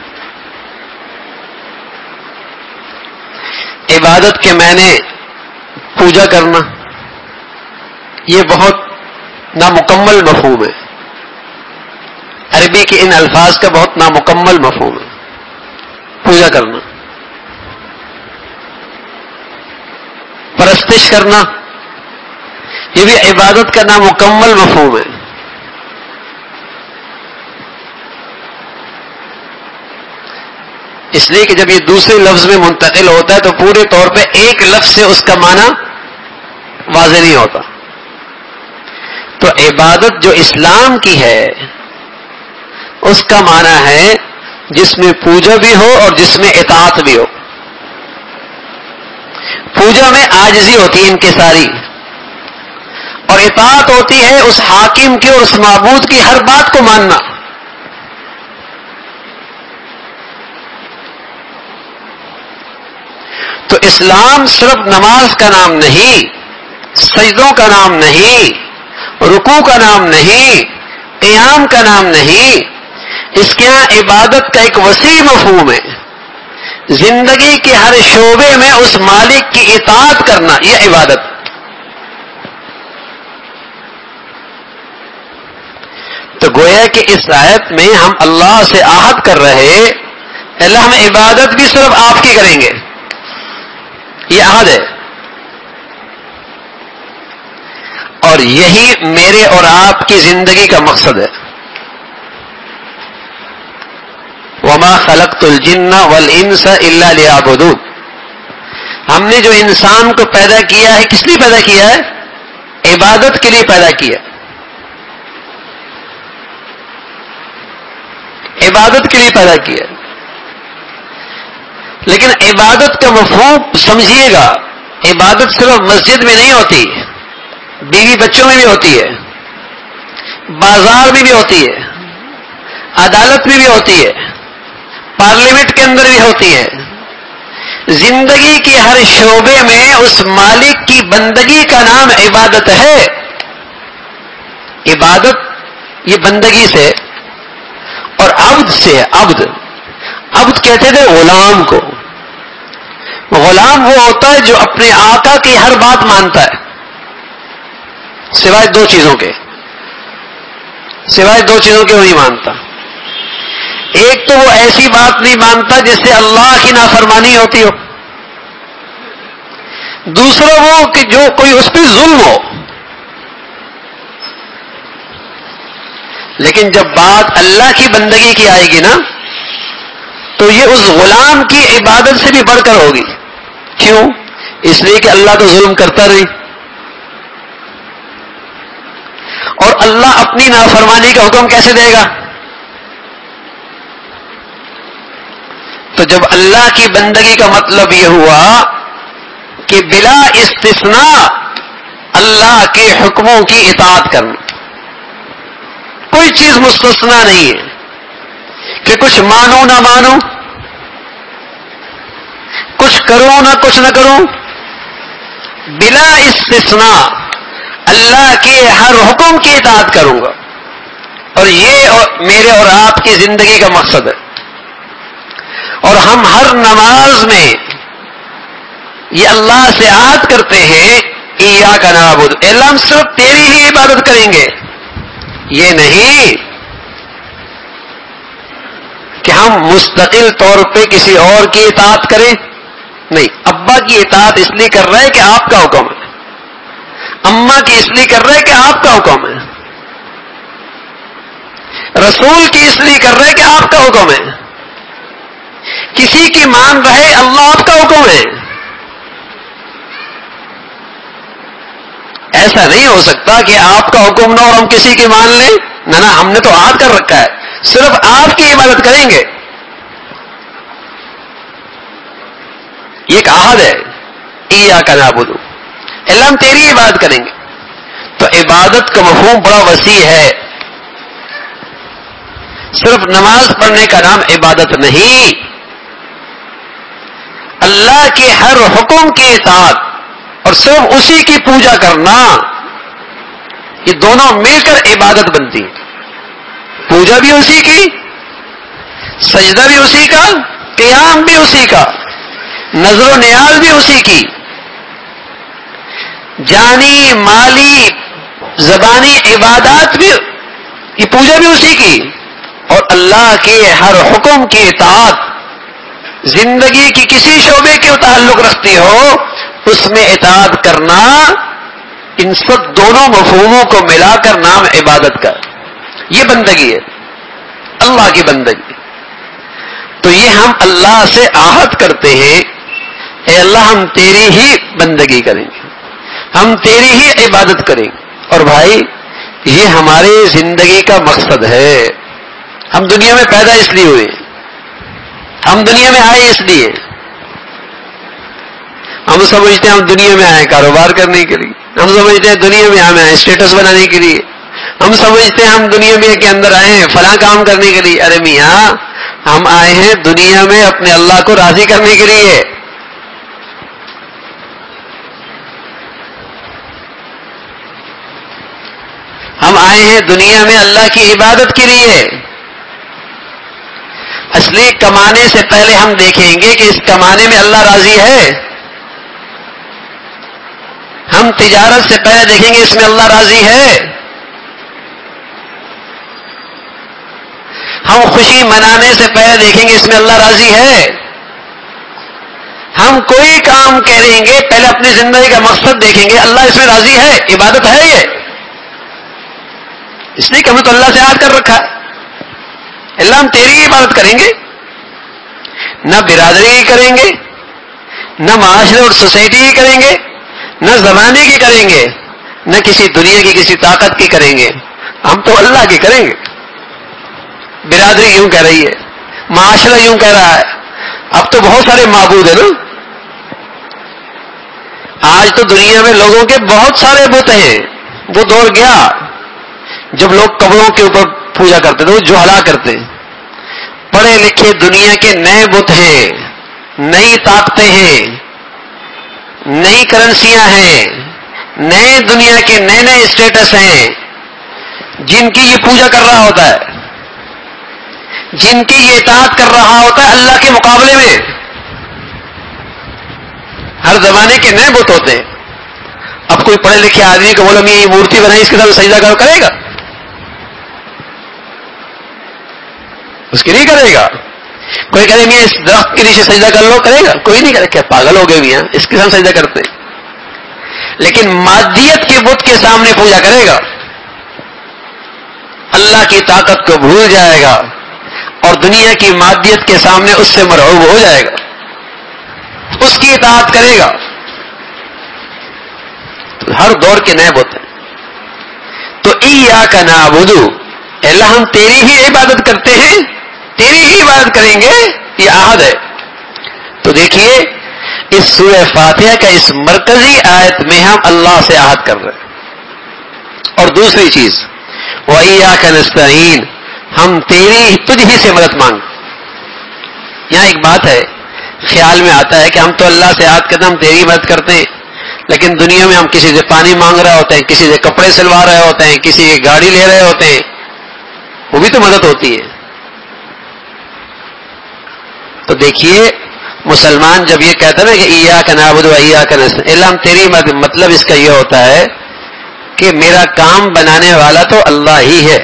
عبادت کے معنی پوجا کرنا، یہ بہت نامکمل مفہوم ہے. عربی کے ان الفاظ کا بہت نامکمل مفہوم ہے پوجا کرنا. پرستش کرنا یہ بھی عبادت کا نامکمل مفہوم ہے. اس لیے کہ جب یہ دوسرے لفظ میں منتقل ہوتا ہے تو پورے طور پہ ایک لفظ سے اس کا معنی واضح نہیں ہوتا. تو عبادت جو اسلام کی ہے اس کا معنی ہے جس میں پوجا بھی ہو اور جس میں اطاعت بھی ہو. پوجا میں عاجزی ہوتی ہے انکساری، اور اطاعت ہوتی ہے اس حاکم کی اور اس معبود کی ہر بات کو ماننا. تو اسلام صرف نماز کا نام نہیں، سجدوں کا نام نہیں، رکوع کا نام نہیں، قیام کا نام نہیں. اس کے یہاں عبادت کا ایک وسیع مفہوم ہے. زندگی کے ہر شعبے میں اس مالک کی اطاعت کرنا، یہ عبادت. تو گویا کہ اس آیت میں ہم اللہ سے عہد کر رہے اللہ ہم عبادت بھی صرف آپ کی کریں گے، یہ عہد ہے. اور یہی میرے اور آپ کی زندگی کا مقصد ہے. وما خلقت الجن والانس الا ليعبدون. ہم نے جو انسان کو پیدا کیا ہے کس لیے پیدا کیا ہے؟ عبادت کے لیے پیدا کیا. عبادت کے لیے پیدا کیا. لیکن عبادت کا مفہوم سمجھیے گا، عبادت صرف مسجد میں نہیں ہوتی، بیوی بچوں میں بھی ہوتی ہے، بازار میں بھی ہوتی ہے، عدالت میں بھی ہوتی ہے، پارلیمنٹ کے اندر بھی ہوتی ہے. زندگی کے ہر شعبے میں اس مالک کی بندگی کا نام عبادت ہے. عبادت یہ بندگی سے اور عبد سے ہے. عبد عبد کہتے تھے غلام کو. غلام وہ ہوتا ہے جو اپنے آقا کی ہر بات مانتا ہے سوائے دو چیزوں کے سوائے دو چیزوں کے وہ نہیں مانتا. ایک تو وہ ایسی بات نہیں مانتا جس سے اللہ کی نافرمانی ہوتی ہو. دوسرا وہ کہ جو کوئی اس پہ ظلم ہو. لیکن جب بات اللہ کی بندگی کی آئے گی نا تو یہ اس غلام کی عبادت سے بھی بڑھ کر ہوگی. کیوں؟ اس لیے کہ اللہ تو ظلم کرتا نہیں، اور اللہ اپنی نافرمانی کا حکم کیسے دے گا؟ تو جب اللہ کی بندگی کا مطلب یہ ہوا کہ بلا استثناء اللہ کے حکموں کی اطاعت کرنا، کوئی چیز مستثنا نہیں ہے کہ کچھ مانو نہ مانو، کچھ کروں نہ کچھ نہ کروں، بلا استثناء اللہ کے ہر حکم کی اطاعت کروں گا. اور یہ میرے اور آپ کی زندگی کا مقصد ہے. اور ہم ہر نماز میں یہ اللہ سے عہد کرتے ہیں ایاک نعبد، اے اللہ ہم صرف تیری ہی عبادت کریں گے. یہ نہیں کہ ہم مستقل طور پہ کسی اور کی اطاعت کریں. نہیں، ابا کی اطاعت اس لیے کر رہا ہے کہ آپ کا حکم ہے، اماں کی اس لیے کر رہا ہے کہ آپ کا حکم ہے، رسول کی اس لیے کر رہا ہے کہ آپ کا حکم ہے. کسی کی مان رہے، اللہ آپ کا حکم ہے. ایسا نہیں ہو سکتا کہ آپ کا حکم نہ اور ہم کسی کی مان لیں. نہ نہ، ہم نے تو عہد کر رکھا ہے صرف آپ کی عبادت کریں گے. یہ ایک عہد ہے، ایاک نعبد، اللہ ہم تیری عبادت کریں گے. تو عبادت کا مفہوم بڑا وسیع ہے. صرف نماز پڑھنے کا نام عبادت نہیں، اللہ کے ہر حکم کی اطاعت اور صرف اسی کی پوجا کرنا، یہ دونوں مل کر عبادت بنتی ہے. پوجا بھی اسی کی، سجدہ بھی اسی کا، قیام بھی اسی کا، نظر و نیاز بھی اسی کی، جانی مالی زبانی عبادات بھی، یہ پوجا بھی اسی کی. اور اللہ کے ہر حکم کی اطاعت زندگی کی کسی شعبے کے تعلق رکھتی ہو، اس میں اطاعت کرنا، ان سب دونوں مفہوموں کو ملا کر نام عبادت کا. یہ بندگی ہے، اللہ کی بندگی. تو یہ ہم اللہ سے عہد کرتے ہیں، اے اللہ ہم تیری ہی بندگی کریں گے، ہم تیری ہی عبادت کریں گے. اور بھائی یہ ہماری زندگی کا مقصد ہے. ہم دنیا میں پیدا اس لیے ہوئے، ہم دنیا میں آئے اس لیے. ہم سمجھتے ہیں ہم دنیا میں آئے کاروبار کرنے کے لیے، ہم سمجھتے ہیں دنیا میں ہم آئے اسٹیٹس بنانے کے لیے، ہم سمجھتے ہیں ہم دنیا میں کے اندر آئے ہیں فلاں کام کرنے کے لیے. ارے میاں، ہم آئے ہیں دنیا میں اپنے اللہ کو راضی کرنے کے لیے. ہم آئے ہیں دنیا میں اللہ کی عبادت کے لیے. اصلی کمانے سے پہلے ہم دیکھیں گے کہ اس کمانے میں اللہ راضی ہے. ہم تجارت سے پہلے دیکھیں گے اس میں اللہ راضی ہے. ہم خوشی منانے سے پہلے دیکھیں گے اس میں اللہ راضی ہے. ہم کوئی کام کریں گے پہلے اپنی زندگی کا مقصد دیکھیں گے اللہ اس میں راضی ہے، عبادت ہے یہ. اس لیے کہ ہم نے تو اللہ سے عہد کر رکھا ہے، اللہ ہم تیری عبادت کریں گے. نہ برادری کی کریں گے، نہ معاشرے اور سوسائٹی کی کریں گے، نہ زمانے کی کریں گے، نہ کسی دنیا کی کسی طاقت کی کریں گے. ہم تو اللہ کی کریں گے. برادری یوں کہہ رہی ہے، معاشرہ یوں کہہ رہا ہے. اب تو بہت سارے معبود ہیں نا. آج تو دنیا میں لوگوں کے بہت سارے بت ہیں. وہ دور گیا جب لوگ قبروں کے اوپر پوجا کرتے تھے، وہ جوہلا کرتے. پڑھے لکھے دنیا کے نئے بت ہیں، نئی طاقتیں ہیں، نئی کرنسیاں ہیں، نئے دنیا کے نئے نئے اسٹیٹس ہیں جن کی یہ پوجا کر رہا ہوتا ہے، جن کی یہ اطاعت کر رہا ہوتا ہے اللہ کے مقابلے میں. ہر زمانے کے نئے بت ہوتے ہیں. اب کوئی پڑھے لکھے آدمی کو بولو میں یہ مورتی بنائی اس کے ساتھ سجدہ کرو، کرے گا؟ اس کے لیے کرے گا. کوئی کہے میاں اس درخت کے نیچے سجدہ کر لو، کرے گا؟ کوئی نہیں کرے. کیا پاگل ہو گئے میاں، اس کے ساتھ سجدہ کرتے ہیں. لیکن مادیت کے بت کے سامنے پوجا کرے گا، اللہ کی طاقت کو بھول جائے گا اور دنیا کی مادیت کے سامنے اس سے مرعوب ہو جائے گا، اس کی اطاعت کرے گا۔ تو ہر دور کے نئے بت ہیں۔ تو ایاک نعبد، اللہ ہم تیری ہی عبادت کرتے ہیں، تیری ہی عبادت کریں گے، یہ عہد ہے۔ تو دیکھیے اس سورہ فاتحہ کا اس مرکزی آیت میں ہم اللہ سے عہد کر رہے ہیں۔ اور دوسری چیز وَإِيَّاكَ نَسْتَعِينُ، ہم تیری تجھ ہی سے مدد مانگ۔ یہاں ایک بات ہے، خیال میں آتا ہے کہ ہم تو اللہ سے عہد کرتے ہیں، ہم تیری مدد کرتے ہیں، لیکن دنیا میں ہم کسی سے پانی مانگ رہے ہوتے ہیں، کسی سے کپڑے سلوا رہے ہوتے ہیں، کسی کی گاڑی لے رہے ہوتے ہیں، وہ بھی تو مدد ہوتی ہے۔ تو دیکھیے مسلمان جب یہ کہتا ہے نا کہ ایاک نعبد و ایاک نستعین، اللہ ہم تیری مدد، مطلب اس کا یہ ہوتا ہے کہ میرا کام بنانے والا تو اللہ ہی ہے۔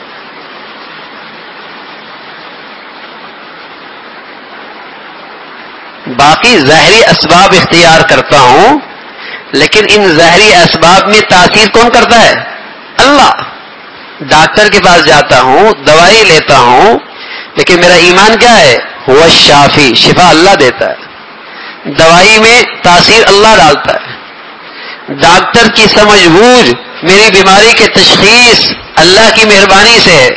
باقی ظاہری اسباب اختیار کرتا ہوں، لیکن ان ظاہری اسباب میں تاثیر کون کرتا ہے؟ اللہ۔ ڈاکٹر کے پاس جاتا ہوں، دوائی لیتا ہوں، لیکن میرا ایمان کیا ہے؟ ہوا شافی، شفا اللہ دیتا ہے، دوائی میں تاثیر اللہ ڈالتا ہے۔ ڈاکٹر کی سمجھ بوجھ میری بیماری کے تشخیص اللہ کی مہربانی سے ہے۔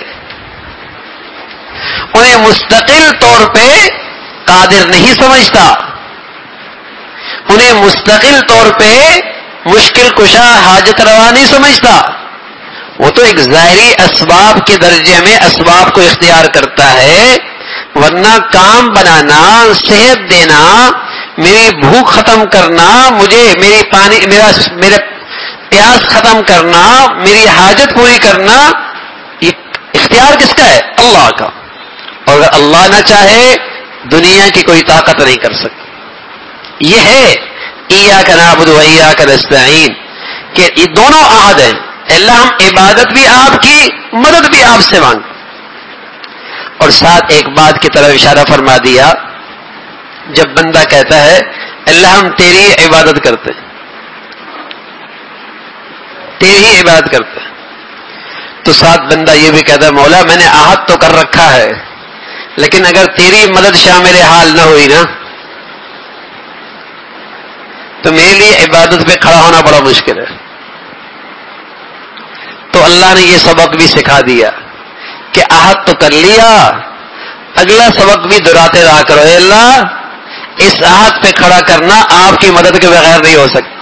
انہیں مستقل طور پہ قادر نہیں سمجھتا، انہیں مستقل طور پہ مشکل کشا حاجت روا نہیں سمجھتا، وہ تو ایک ظاہری اسباب کے درجے میں اسباب کو اختیار کرتا ہے، ورنہ کام بنانا، صحت دینا، میری بھوک ختم کرنا، مجھے میری پانی میرا میرا پیاس ختم کرنا، میری حاجت پوری کرنا، یہ اختیار کس کا ہے؟ اللہ کا۔ اور اگر اللہ نہ چاہے دنیا کی کوئی طاقت نہیں کر سکتی۔ یہ ہے ایاک نعبد و ایاک نستعین کہ یہ دونوں عہد ہیں، اللہ ہم عبادت بھی آپ کی، مدد بھی آپ سے مانگ۔ اور ساتھ ایک بات کی طرف اشارہ فرما دیا، جب بندہ کہتا ہے اللہ ہم تیری عبادت کرتے ہیں، تیری ہی عبادت کرتے ہیں، تو ساتھ بندہ یہ بھی کہتا ہے مولا میں نے عہد تو کر رکھا ہے، لیکن اگر تیری مدد شامل حال نہ ہوئی نا تو میرے لیے عبادت پہ کھڑا ہونا بڑا مشکل ہے۔ تو اللہ نے یہ سبق بھی سکھا دیا کہ عہد تو کر لیا، اگلا سبق بھی دہراتے رہا کرو، اے اللہ اس عہد پہ کھڑا کرنا آپ کی مدد کے بغیر نہیں ہو سکتا،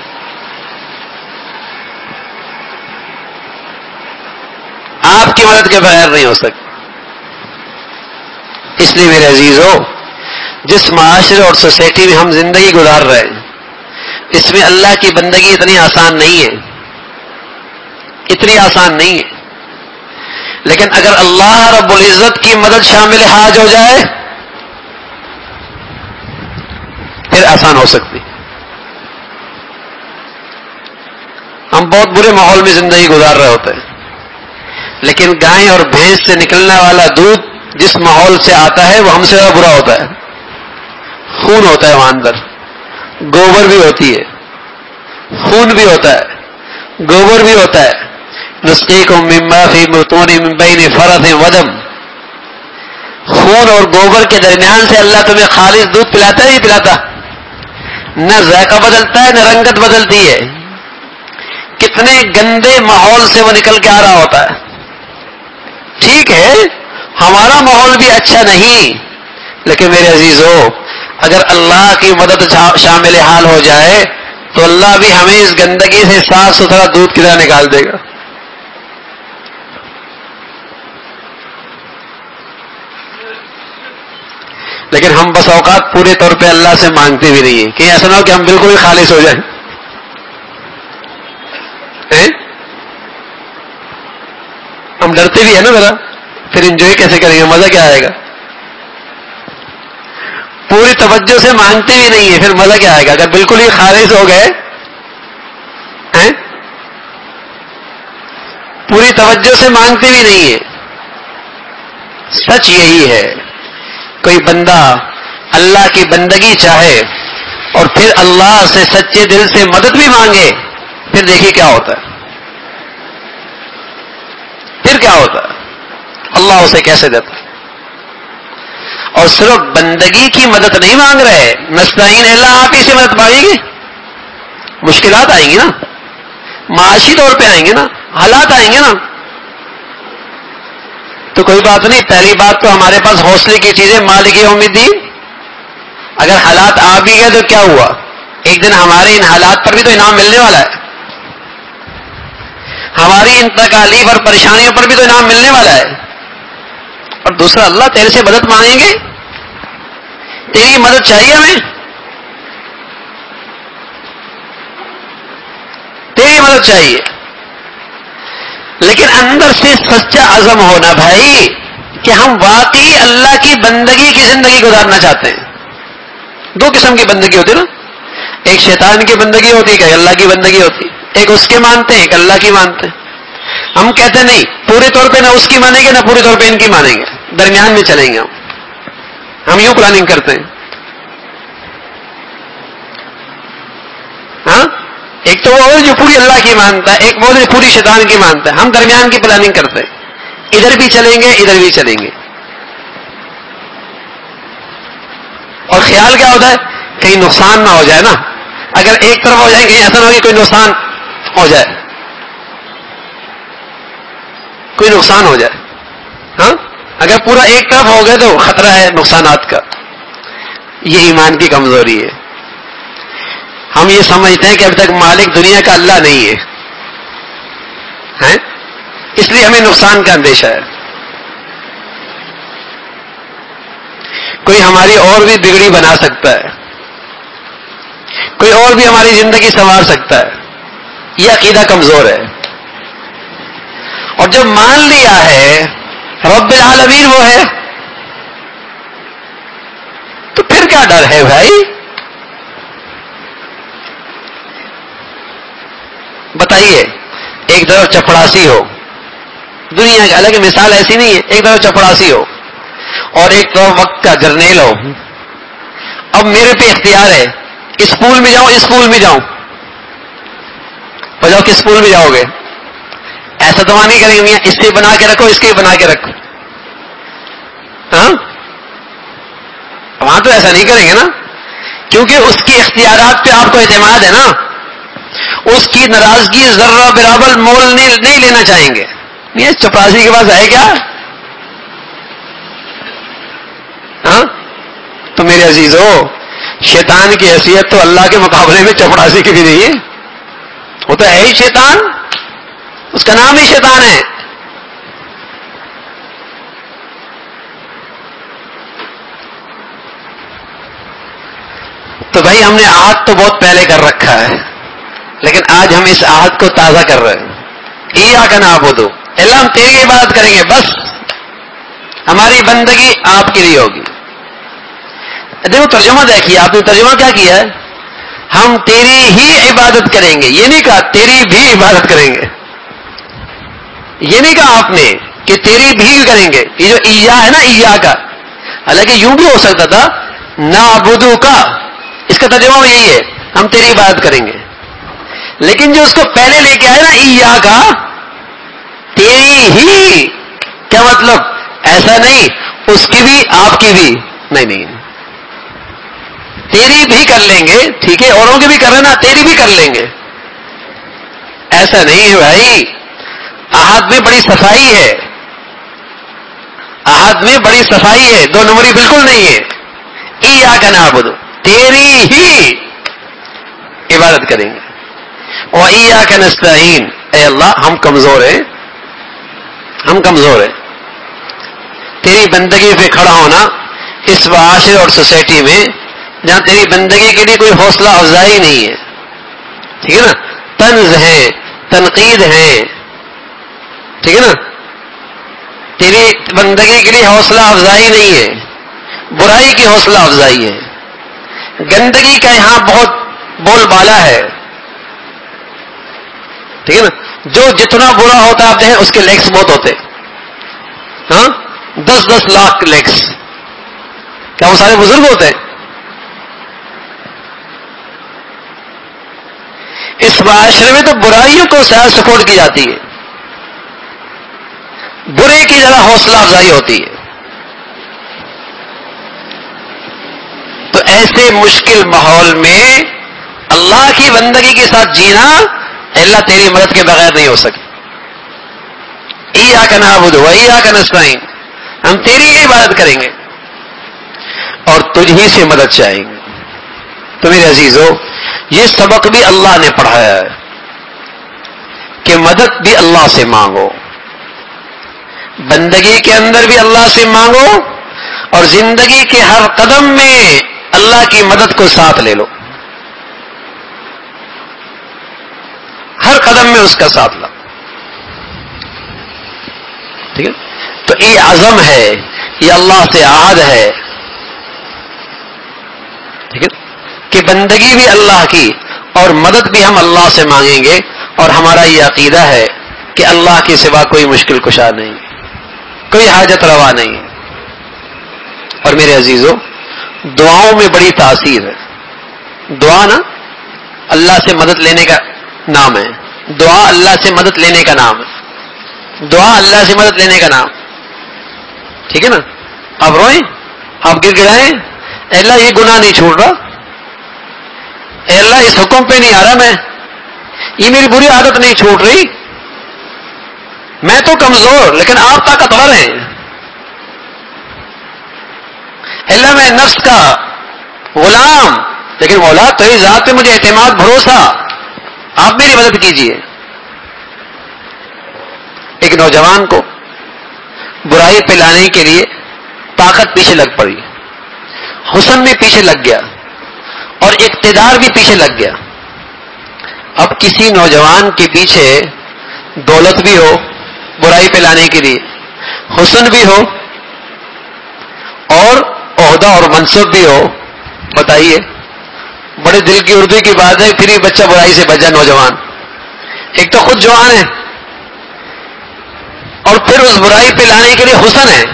آپ کی مدد کے بغیر نہیں ہو سکتا۔ اس لیے میرے عزیزو، جس معاشرے اور سوسائٹی میں ہم زندگی گزار رہے ہیں اس میں اللہ کی بندگی اتنی آسان نہیں ہے، اتنی آسان نہیں ہے، لیکن اگر اللہ رب العزت کی مدد شامل حاج ہو جائے پھر آسان ہو سکتی۔ ہم بہت برے ماحول میں زندگی گزار رہے ہوتے ہیں، لیکن گائے اور بھینس سے نکلنے والا دودھ جس ماحول سے آتا ہے وہ ہم سے زیادہ برا ہوتا ہے، خون ہوتا ہے وہاں اندر، گوبر بھی ہوتی ہے، خون بھی ہوتا ہے، گوبر بھی ہوتا ہے۔ نسقیکم مما فی بطون من بین فرث ودم، خون اور گوبر کے درمیان سے اللہ تمہیں خالص دودھ پلاتا ہے ہی پلاتا، نہ ذائقہ بدلتا ہے نہ رنگت بدلتی ہے، کتنے گندے ماحول سے وہ نکل کے آ رہا ہوتا ہے۔ ٹھیک ہے ہمارا ماحول بھی اچھا نہیں، لیکن میرے عزیزو اگر اللہ کی مدد شامل حال ہو جائے تو اللہ بھی ہمیں اس گندگی سے صاف ستھرا دودھ کی طرح نکال دے گا۔ لیکن ہم بس اوقات پورے طور پہ اللہ سے مانگتے بھی نہیں ہیں، کہ ایسا نہ ہو کہ ہم بالکل ہی خالص ہو جائیں۔ ہم ڈرتے بھی ہیں نا ذرا، پھر انجوائے کیسے کریں گے، مزہ کیا آئے گا؟ پوری توجہ سے مانگتے بھی نہیں ہے پھر مزہ کیا آئے گا؟ اگر بالکل ہی خالص ہو گئے، پوری توجہ سے مانگتے بھی نہیں ہے۔ سچ یہی ہے، کوئی بندہ اللہ کی بندگی چاہے اور پھر اللہ سے سچے دل سے مدد بھی مانگے، پھر دیکھیے کیا ہوتا ہے، پھر کیا ہوتا ہے، اللہ اسے کیسے دیتا ہے۔ اور صرف بندگی کی مدد نہیں مانگ رہے، نستعین اللہ، آپ ہی سے مدد مانگیں گے، مشکلات آئیں گی نا، معاشی طور پہ آئیں گے نا، حالات آئیں گے نا، تو کوئی بات نہیں، پہلی بات تو ہمارے پاس حوصلے کی چیزیں مالک یوم الدین، اگر حالات آ بھی گئے تو کیا ہوا، ایک دن ہمارے ان حالات پر بھی تو انعام ملنے والا ہے، ہماری ان تکالیف اور پریشانیوں پر بھی تو انعام ملنے والا ہے۔ اور دوسرا، اللہ تیرے سے مدد مانگیں گے، تیری مدد چاہیے ہمیں، تیری مدد چاہیے، لیکن اندر سے سچا عزم ہونا بھائی کہ ہم واقعی اللہ کی بندگی کی زندگی گزارنا چاہتے ہیں۔ دو قسم کی بندگی ہوتی ہے نا، ایک شیطان کی بندگی ہوتی ہے، کہ اللہ کی بندگی ہوتی، ایک اس کے مانتے ہیں، ایک اللہ کی مانتے ہیں۔ ہم کہتے ہیں نہیں، پورے طور پہ نہ اس کی مانیں گے نہ پورے طور پہ ان کی مانیں گے، درمیان میں چلیں گے ہم ہم یوں پلاننگ کرتے ہیں، ہاں، ایک تو وہ جو پوری اللہ کی مانتا ہے، ایک وہ جو پوری شیطان کی مانتا ہے، ہم درمیان کی پلاننگ کرتے ہیں، ادھر بھی چلیں گے ادھر بھی چلیں گے، اور خیال کیا ہوتا ہے، کہیں نقصان نہ ہو جائے نا، اگر ایک طرف ہو جائے کہیں ایسا نہ ہو کہ کوئی نقصان ہو جائے، کوئی نقصان ہو جائے، ہاں، اگر پورا ایک طرف ہو گئے تو خطرہ ہے نقصانات کا۔ یہ ایمان کی کمزوری ہے، ہم یہ سمجھتے ہیں کہ ابھی تک مالک دنیا کا اللہ نہیں ہے، ہیں؟ اس لیے ہمیں نقصان کا اندیشہ ہے، کوئی ہماری اور بھی بگڑی بنا سکتا ہے، کوئی اور بھی ہماری زندگی سنوار سکتا ہے، یہ عقیدہ کمزور ہے۔ اور جب مان لیا ہے رب العالمین وہ ہے، تو پھر کیا ڈر ہے بھائی؟ بتائیے، ایک طرف چپڑاسی ہو، دنیا کی الگ مثال ایسی نہیں ہے، ایک طرف چپڑاسی ہو اور ایک طرف وقت کا جرنیل ہو، اب میرے پہ اختیار ہے، اسکول میں جاؤں اسکول میں جاؤں، بجاؤ کس اسکول میں جاؤ گے؟ ایسا تو وہاں نہیں کریں گے، اس کے بنا کے رکھو اس کے بنا کے رکھو، ہاں، وہاں تو ایسا نہیں کریں گے نا، کیونکہ اس کی اختیارات پہ آپ کو اعتماد ہے نا، اس کی ناراضگی ذرہ برابر مول نہیں, نہیں لینا چاہیں گے۔ یہ چپراسی کے پاس ہے کیا؟ ہاں، تو میرے عزیزو، شیطان کی حیثیت تو اللہ کے مقابلے میں چپڑاسی کی بھی نہیں ہے، وہ تو ہے ہی شیطان، اس کا نام ہی شیطان ہے۔ تو بھائی ہم نے عہد تو بہت پہلے کر رکھا ہے، لیکن آج ہم اس عہد کو تازہ کر رہے ہیں، ایاک نعبد، اللہ ہم تیری عبادت کریں گے، بس ہماری بندگی آپ کے لیے ہوگی۔ دیکھو ترجمہ دیکھیے، آپ نے ترجمہ کیا کیا ہے، ہم تیری ہی عبادت کریں گے، یہ نہیں کہا تیری بھی عبادت کریں گے، یہ نہیں کہا آپ نے کہ تیری بھی کریں گے، یہ جو ایا ہے نا، ایا کا، حالانکہ یوں بھی ہو سکتا تھا نعبدو کا، اس کا ترجمہ یہی ہے، ہم تیری عبادت کریں گے، لیکن جو اس کو پہلے لے کے آئے نا ایا کا، تیری ہی، کیا مطلب؟ ایسا نہیں اس کی بھی آپ کی بھی نہیں، نہیں تیری بھی کر لیں گے، ٹھیک ہے، اوروں کی بھی کر رہے نا، تیری بھی کر لیں گے، ایسا نہیں ہے بھائی، عہد میں بڑی صفائی ہے، عہد میں بڑی صفائی ہے، دو نمبری بالکل نہیں ہے، ایاک نعبد، تیری ہی عبادت کریں گے، اور ایاک نستعین، اے اللہ ہم کمزور ہیں، ہم کمزور ہیں، تیری بندگی پہ کھڑا ہونا اس معاشرے اور سوسائٹی میں جہاں تیری بندگی کے لیے کوئی حوصلہ افزائی نہیں ہے، ٹھیک ہے نا، طنز ہے، تنقید ہے، ٹھیک ہے نا، تیری بندگی کے لیے حوصلہ افزائی نہیں ہے، برائی کی حوصلہ افزائی ہے، گندگی کا یہاں بہت بول بالا ہے، ٹھیک ہے نا، جو جتنا برا ہوتا ہے آپ دیکھیں اس کے لیکس بہت ہوتے، ہاں، دس دس لاکھ لیکس، کیا وہ سارے بزرگ ہوتے ہیں؟ اس معاشرے میں تو برائیوں کو زیادہ سپورٹ کی جاتی ہے، برے کی ذرا حوصلہ افزائی ہوتی ہے. تو ایسے مشکل ماحول میں اللہ کی بندگی کے ساتھ جینا اللہ تیری مدد کے بغیر نہیں ہو سکتا. ایاک نعبد و ایاک نستعین، ہم تیری ہی عبادت کریں گے اور تجھ ہی سے مدد چاہیں گے. تو میرے عزیزو، یہ سبق بھی اللہ نے پڑھایا ہے کہ مدد بھی اللہ سے مانگو، بندگی کے اندر بھی اللہ سے مانگو اور زندگی کے ہر قدم میں اللہ کی مدد کو ساتھ لے لو، ہر قدم میں اس کا ساتھ لاؤ. ٹھیک ہے؟ تو یہ عزم ہے، یہ اللہ سے عہد ہے، ٹھیک ہے، کہ بندگی بھی اللہ کی اور مدد بھی ہم اللہ سے مانگیں گے. اور ہمارا یہ عقیدہ ہے کہ اللہ کے سوا کوئی مشکل کشا نہیں، کوئی حاجت روا نہیں. اور میرے عزیزو، دعاؤں میں بڑی تاثیر ہے. دعا نا اللہ سے مدد لینے کا نام ہے، دعا اللہ سے مدد لینے کا نام ہے، دعا اللہ سے مدد لینے کا نام. ٹھیک ہے نا؟ آپ روئیں، آپ گر گرائیں، اے اللہ یہ گناہ نہیں چھوڑ رہا، اے اللہ اس حکم پہ نہیں آ رہا، میں یہ میری بری عادت نہیں چھوٹ رہی، میں تو کمزور لیکن آپ طاقتور ہیں. اے اللہ میں نفس کا غلام لیکن مولا تیری ذات پہ مجھے اعتماد بھروسہ، آپ میری مدد کیجیے. ایک نوجوان کو برائی پہ لانے کے لیے طاقت پیچھے لگ پڑی، حسن میں پیچھے لگ گیا اور اقتدار بھی پیچھے لگ گیا. اب کسی نوجوان کے پیچھے دولت بھی ہو برائی پہ لانے کے لیے، حسن بھی ہو اور عہدہ اور منصب بھی ہو، بتائیے بڑے دل کی اردو کی بات ہے، پھر یہ بچہ برائی سے بچا نوجوان. ایک تو خود جوان ہے اور پھر اس برائی پہ لانے کے لیے حسن ہے.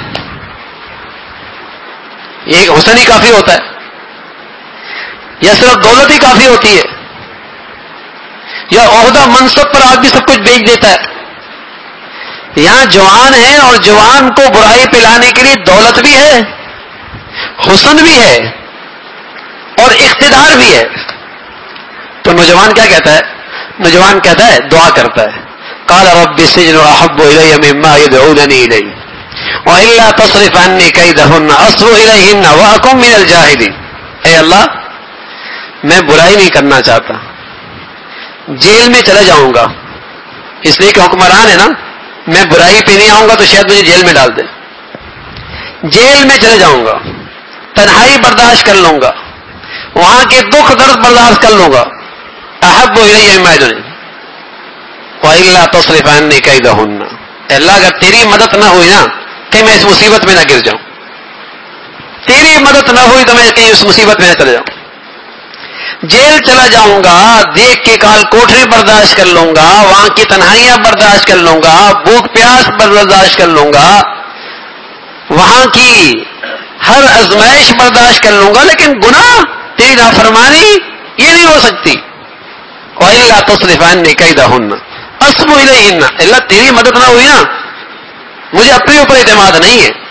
یہ حسن ہی کافی ہوتا ہے یا صرف دولت ہی کافی ہوتی ہے یا عہدہ منصب پر آدمی سب کچھ بیچ دیتا ہے؟ یہاں جوان ہے اور جوان کو برائی پہ لانے کے لیے دولت بھی ہے، حسن بھی ہے اور اقتدار بھی ہے. تو نوجوان کیا کہتا ہے؟ نوجوان کہتا ہے، دعا کرتا ہے، قال رب السجن احب الی مما يدعوننی الیہ والا تصرف عنی کیدہن اصب الیہن واکن من الجاہلین. اے اللہ میں برائی نہیں کرنا چاہتا، جیل میں چلا جاؤں گا، اس لیے کہ حکمران ہے نا، میں برائی پہ نہیں آؤں گا تو شاید مجھے جیل میں ڈال دے. جیل میں چلے جاؤں گا، تنہائی برداشت کر لوں گا، وہاں کے دکھ درد برداشت کر لوں گا. احب الیہ مما یدعوننی والا تصرف عنی کیدہن. اللہ اگر تیری مدد نہ ہوئی نا کہ میں اس مصیبت میں نہ گر جاؤں، تیری مدد نہ ہوئی تو میں کہیں اس مصیبت میں نہ چلے جاؤں، جیل چلا جاؤں گا، دیکھ کے کال کوٹری برداشت کر لوں گا، وہاں کی تنہائیاں برداشت کر لوں گا، بھوک پیاس برداشت کر لوں گا، وہاں کی ہر آزمائش برداشت کر لوں گا، لیکن گناہ تیری نافرمانی یہ نہیں ہو سکتی. وَإِلَّا تُصْرِفْ عَنِّي كَيْدَهُنَّ أَصْبُ إِلَيْهِنَّ. اللہ تیری مدد نہ ہوئی نا، مجھے اپنے اوپر اعتماد نہیں ہے،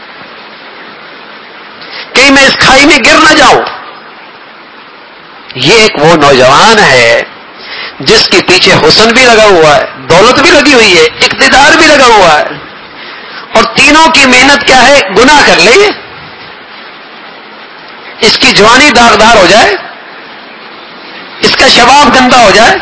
کہیں میں اس کھائی میں گر نہ جاؤں. یہ ایک وہ نوجوان ہے جس کے پیچھے حسن بھی لگا ہوا ہے، دولت بھی لگی ہوئی ہے، اقتدار بھی لگا ہوا ہے، اور تینوں کی محنت کیا ہے؟ گناہ کر لے، اس کی جوانی داغدار ہو جائے، اس کا شباب گندا ہو جائے،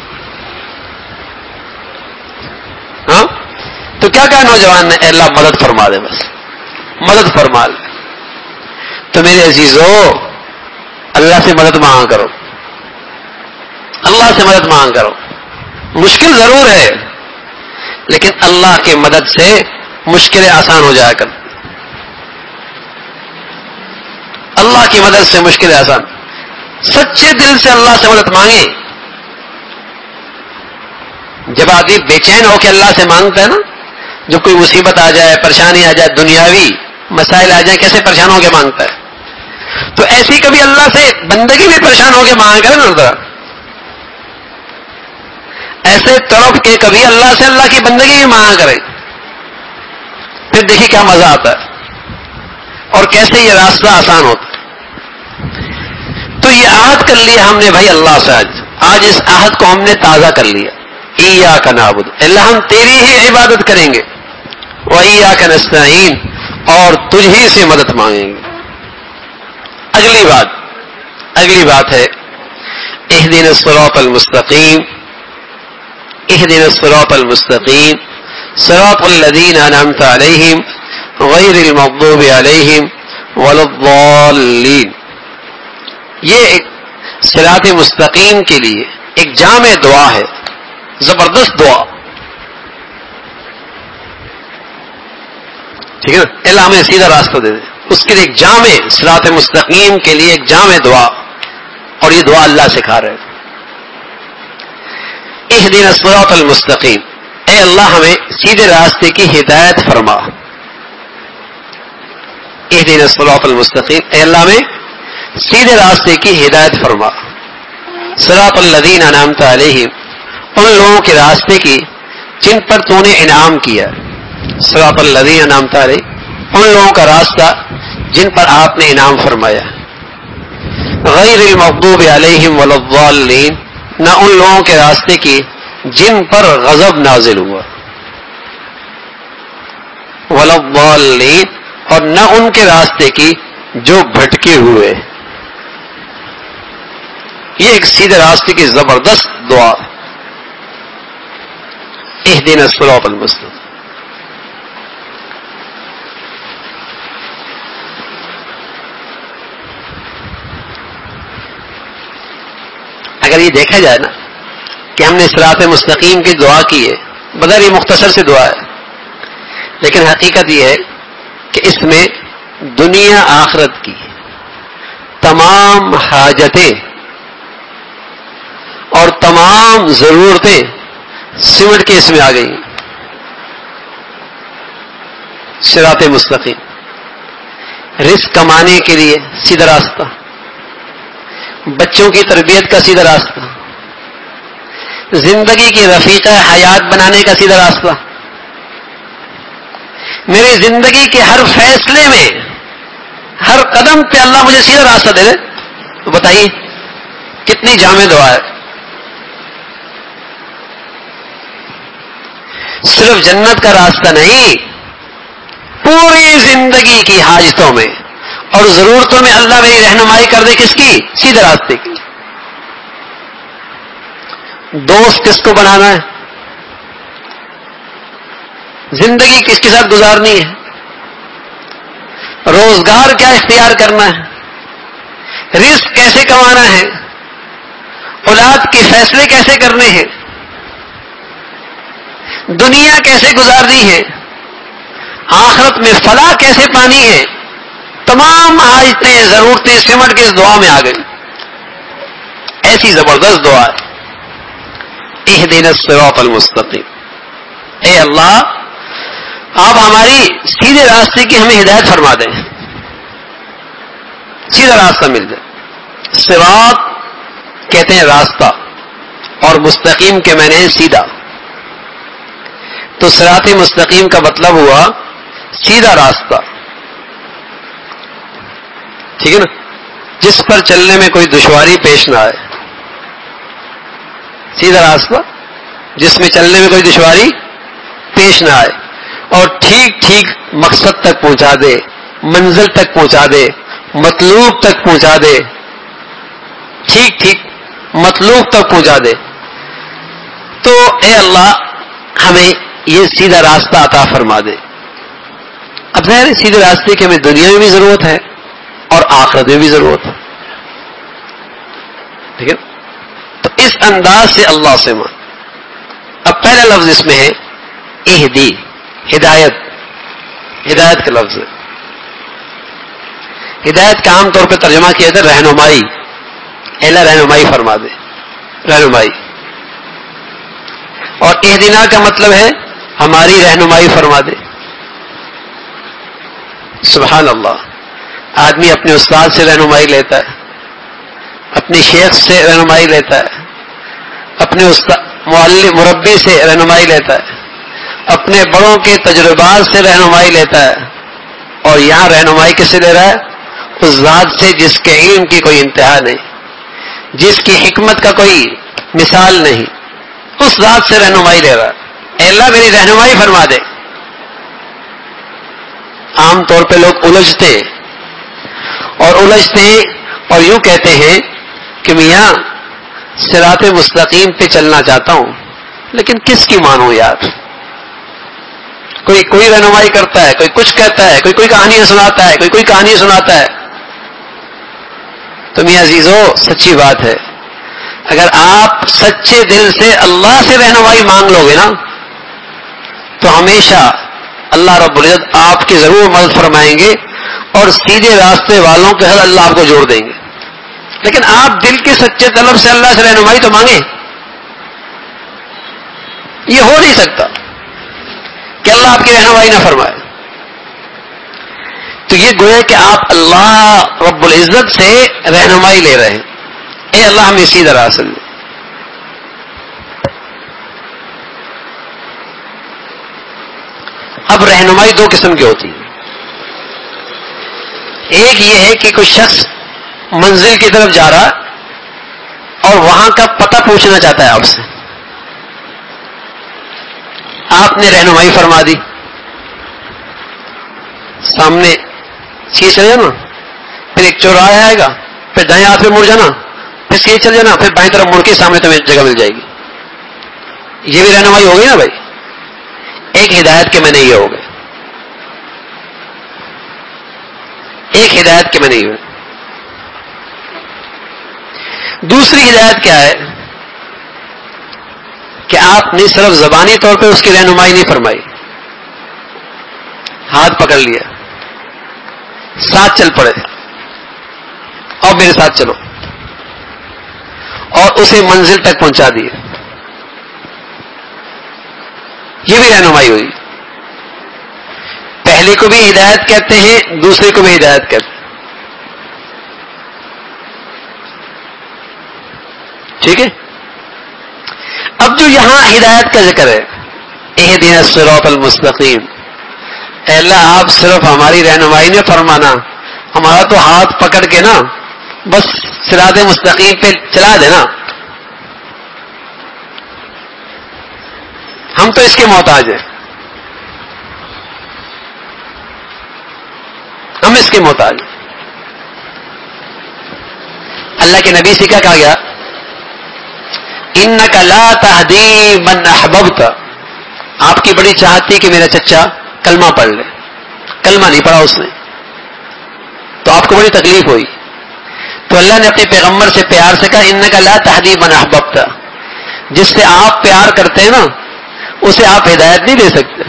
ہاں تو کیا کہا نوجوان نے؟ اے اللہ مدد فرما دے، بس مدد فرما دے. تو میرے عزیزو، اللہ سے مدد مانگا کرو، اللہ سے مدد مانگا کرو. مشکل ضرور ہے لیکن اللہ کی مدد سے مشکلیں آسان ہو جایا کر. اللہ کی مدد سے مشکلیں آسان. سچے دل سے اللہ سے مدد مانگے. جب آدمی بے چین ہو کے اللہ سے مانگتا ہے نا، جب کوئی مصیبت آ جائے، پریشانی آ جائے، دنیاوی مسائل آ جائیں، کیسے پریشان ہو کے مانگتا ہے. تو ایسی کبھی اللہ سے بندگی بھی پریشان ہو کے مانگا کرے نا ذرا. ایسے تڑپ کے کبھی اللہ سے اللہ کی بندگی بھی مانگا کرے، پھر دیکھیے کیا مزہ آتا ہے اور کیسے یہ راستہ آسان ہوتا ہے۔ تو یہ عہد کر لیا ہم نے بھائی اللہ سے، آج آج اس عہد کو ہم نے تازہ کر لیا، ایاک نعبد، اللہ ہم تیری ہی عبادت کریں گے، وایاک نستعین، اور تجھ ہی سے مدد مانگیں گے۔ اگلی بات اگلی بات ہے اہدنا الصراط المستقیم، اہدنا الصراط المستقیم صراط الذین انعمت علیہم غیر المغضوب علیہم ولا الضالین۔ یہ ایک صراط مستقیم کے لیے ایک جامع دعا ہے، زبردست دعا، ٹھیک ہے نا؟ اللہ ہمیں سیدھا راستہ دے دے، اس کے لیے ایک جامع صراط مستقیم کے لیے ایک جامع دعا، اور یہ دعا اللہ سکھا رہے ہیں۔ اہدنا الصراط المستقیم، اے اللہ ہمیں سیدھے راستے کی ہدایت فرما۔ اہدنا الصراط المستقیم، اے اللہ ہمیں سیدھے راستے کی ہدایت فرما۔ صراط الذین انعمت علیہم، ان لوگوں کے راستے کی جن پر تو نے انعام کیا۔ صراط الذین انعمت علیہم، ان لوگوں کا راستہ جن پر آپ نے انعام فرمایا۔ غیر المغضوب علیہم ولا الضالین، نہ ان لوگوں کے راستے کی جن پر غضب نازل ہوا، ولا الضالین، اور نہ ان کے راستے کی جو بھٹکے ہوئے۔ یہ ایک سیدھے راستے کی زبردست دعا، اہدنا الصراط المستقیم۔ اگر یہ دیکھا جائے نا کہ ہم نے صراط مستقیم کی دعا کی ہے، بظاہر یہ مختصر سی دعا ہے، لیکن حقیقت یہ ہے کہ اس میں دنیا آخرت کی تمام حاجتیں اور تمام ضرورتیں سمٹ کے اس میں آ گئی۔ صراط مستقیم، رزق کمانے کے لیے سیدھا راستہ، بچوں کی تربیت کا سیدھا راستہ، زندگی کی رفیقہ حیات بنانے کا سیدھا راستہ، میری زندگی کے ہر فیصلے میں ہر قدم پہ اللہ مجھے سیدھا راستہ دے دے، تو بتائیے کتنی جامع دعا ہے۔ صرف جنت کا راستہ نہیں، پوری زندگی کی حاجتوں میں اور ضرورتوں میں اللہ میری رہنمائی کر دے، کس کی؟ سیدھے راستے کی۔ دوست کس کو بنانا ہے، زندگی کس کے ساتھ گزارنی ہے، روزگار کیا اختیار کرنا ہے، رزق کیسے کمانا ہے، اولاد کے فیصلے کیسے کرنے ہیں، دنیا کیسے گزارنی ہے، آخرت میں فلاح کیسے پانی ہے، تمام حاجتیں ضرورتیں سمٹ کے اس دعا میں آ گئی۔ ایسی زبردست دعا ہے، اہدنا الصراط المستقیم، اے اللہ آپ ہماری سیدھے راستے کی ہمیں ہدایت فرما دیں، سیدھا راستہ مل جائے۔ صراط کہتے ہیں راستہ، اور مستقیم کے معنی سیدھا، تو صراط مستقیم کا مطلب ہوا سیدھا راستہ، ٹھیک ہے نا، جس پر چلنے میں کوئی دشواری پیش نہ آئے، سیدھا راستہ جس میں چلنے میں کوئی دشواری پیش نہ آئے، اور ٹھیک ٹھیک مقصد تک پہنچا دے، منزل تک پہنچا دے، مطلوب تک پہنچا دے، ٹھیک ٹھیک مطلوب تک پہنچا دے۔ تو اے اللہ ہمیں یہ سیدھا راستہ عطا فرما دے۔ اب ظاہر سیدھے راستے کی ہمیں دنیا میں بھی ضرورت ہے اور آخرت میں بھی ضرورت ہے، ٹھیک ہے، تو اس انداز سے اللہ سے مان۔ اب پہلا لفظ اس میں ہے اہدی، ہدایت، ہدایت کا لفظ ہے۔ ہدایت کا عام طور پہ ترجمہ کیا جاتا ہے رہنمائی، اللہ رہنمائی فرما دے، رہنمائی، اور اہدنا کا مطلب ہے ہماری رہنمائی فرما دے۔ سبحان اللہ، آدمی اپنے استاد سے رہنمائی لیتا ہے، اپنے شیخ سے رہنمائی لیتا ہے، اپنے استاد معلم مربی سے رہنمائی لیتا ہے، اپنے بڑوں کے تجربات سے رہنمائی لیتا ہے، اور یہاں رہنمائی کس سے لے رہا ہے؟ اس ذات سے جس کے علم کی کوئی انتہا نہیں، جس کی حکمت کا کوئی مثال نہیں، اس ذات سے رہنمائی لے رہا ہے۔ اے اللہ میری رہنمائی فرما دے۔ عام طور پہ لوگ الجھتے اور الجھتے ہیں اور یوں کہتے ہیں کہ میاں صراط مستقیم پہ چلنا چاہتا ہوں، لیکن کس کی مانوں یار؟ کوئی کوئی رہنمائی کرتا ہے، کوئی کچھ کہتا ہے، کوئی کوئی کہانی سناتا ہے، کوئی کوئی کہانی سناتا ہے۔ تو میاں عزیزو سچی بات ہے، اگر آپ سچے دل سے اللہ سے رہنمائی مانگ لو گے نا تو ہمیشہ اللہ رب العزت آپ کی ضرور مدد فرمائیں گے اور سیدھے راستے والوں کے ساتھ اللہ آپ کو جوڑ دیں گے۔ لیکن آپ دل کے سچے طلب سے اللہ سے رہنمائی تو مانگیں، یہ ہو نہیں سکتا کہ اللہ آپ کی رہنمائی نہ فرمائے۔ تو یہ گویا کہ آپ اللہ رب العزت سے رہنمائی لے رہے ہیں، اے اللہ ہمیں سیدھا راستہ دے۔ اب رہنمائی دو قسم کی ہوتی ہے، ایک یہ ہے کہ کوئی شخص منزل کی طرف جا رہا اور وہاں کا پتہ پوچھنا چاہتا ہے آپ سے، آپ نے رہنمائی فرما دی، سامنے سیدھے چل جانا، پھر ایک چوراہا آئے گا، پھر دائیں ہاتھ میں مڑ جانا، پھر سیدھے چل جانا، پھر بائیں طرف مڑ کے سامنے تمہیں جگہ مل جائے گی۔ یہ بھی رہنمائی ہوگی نا بھائی، ایک ہدایت کے میں نہیں ہو گئے، ایک ہدایت کے میں نہیں ہوئے۔ دوسری ہدایت کیا ہے کہ آپ نے صرف زبانی طور پہ اس کی رہنمائی نہیں فرمائی، ہاتھ پکڑ لیا، ساتھ چل پڑے اور میرے ساتھ چلو، اور اسے منزل تک پہنچا دیے، یہ بھی رہنمائی ہوئی۔ پہلے کو بھی ہدایت کہتے ہیں، دوسرے کو بھی ہدایت کہتے ہیں، ٹھیک ہے۔ اب جو یہاں ہدایت کا ذکر ہے، اہدنا الصراط المستقیم، اے اللہ آپ صرف ہماری رہنمائی نہیں فرمانا، ہمارا تو ہاتھ پکڑ کے نا بس صراط مستقیم پہ چلا دینا، ہم تو اس کے محتاج ہیں، ہم اس کے محتاج ہیں۔ اللہ کے نبی سے کیا کہا گیا؟ انک لا تہدی من احببت، آپ کی بڑی چاہت تھی کہ میرا چچا کلمہ پڑھ لے، کلمہ نہیں پڑھا اس نے، تو آپ کو بڑی تکلیف ہوئی، تو اللہ نے اپنے پیغمبر سے پیار سے کہا انک لا تہدی من احببت، جس سے آپ پیار کرتے ہیں نا اسے آپ ہدایت نہیں دے سکتے۔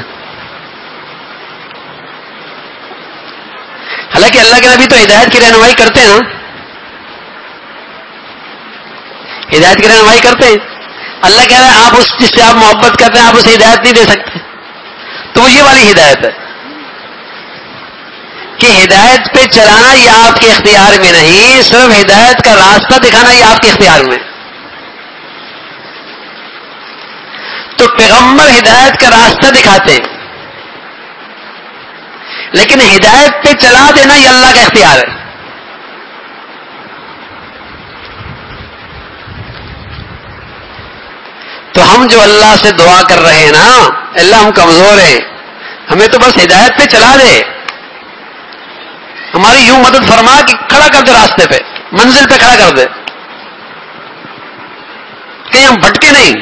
حالانکہ اللہ کے نبی تو ہدایت کی رہنمائی کرتے ہیں نا، ہدایت کی رہنمائی کرتے ہیں۔ اللہ کہہ رہا ہے آپ اس جس سے آپ محبت کرتے ہیں آپ اسے ہدایت نہیں دے سکتے، تو وہ یہ والی ہدایت ہے کہ ہدایت پہ چلانا یہ آپ کے اختیار میں نہیں، صرف ہدایت کا راستہ دکھانا یہ آپ کے اختیار میں۔ تو پیغمبر ہدایت کا راستہ دکھاتے ہیں، لیکن ہدایت پہ چلا دینا یہ اللہ کا اختیار ہے۔ تو ہم جو اللہ سے دعا کر رہے ہیں نا، اللہ ہم کمزور ہیں، ہمیں تو بس ہدایت پہ چلا دے، ہماری یوں مدد فرما کہ کھڑا کر دے راستے پہ، منزل پہ کھڑا کر دے، کہیں ہم بھٹکے نہیں۔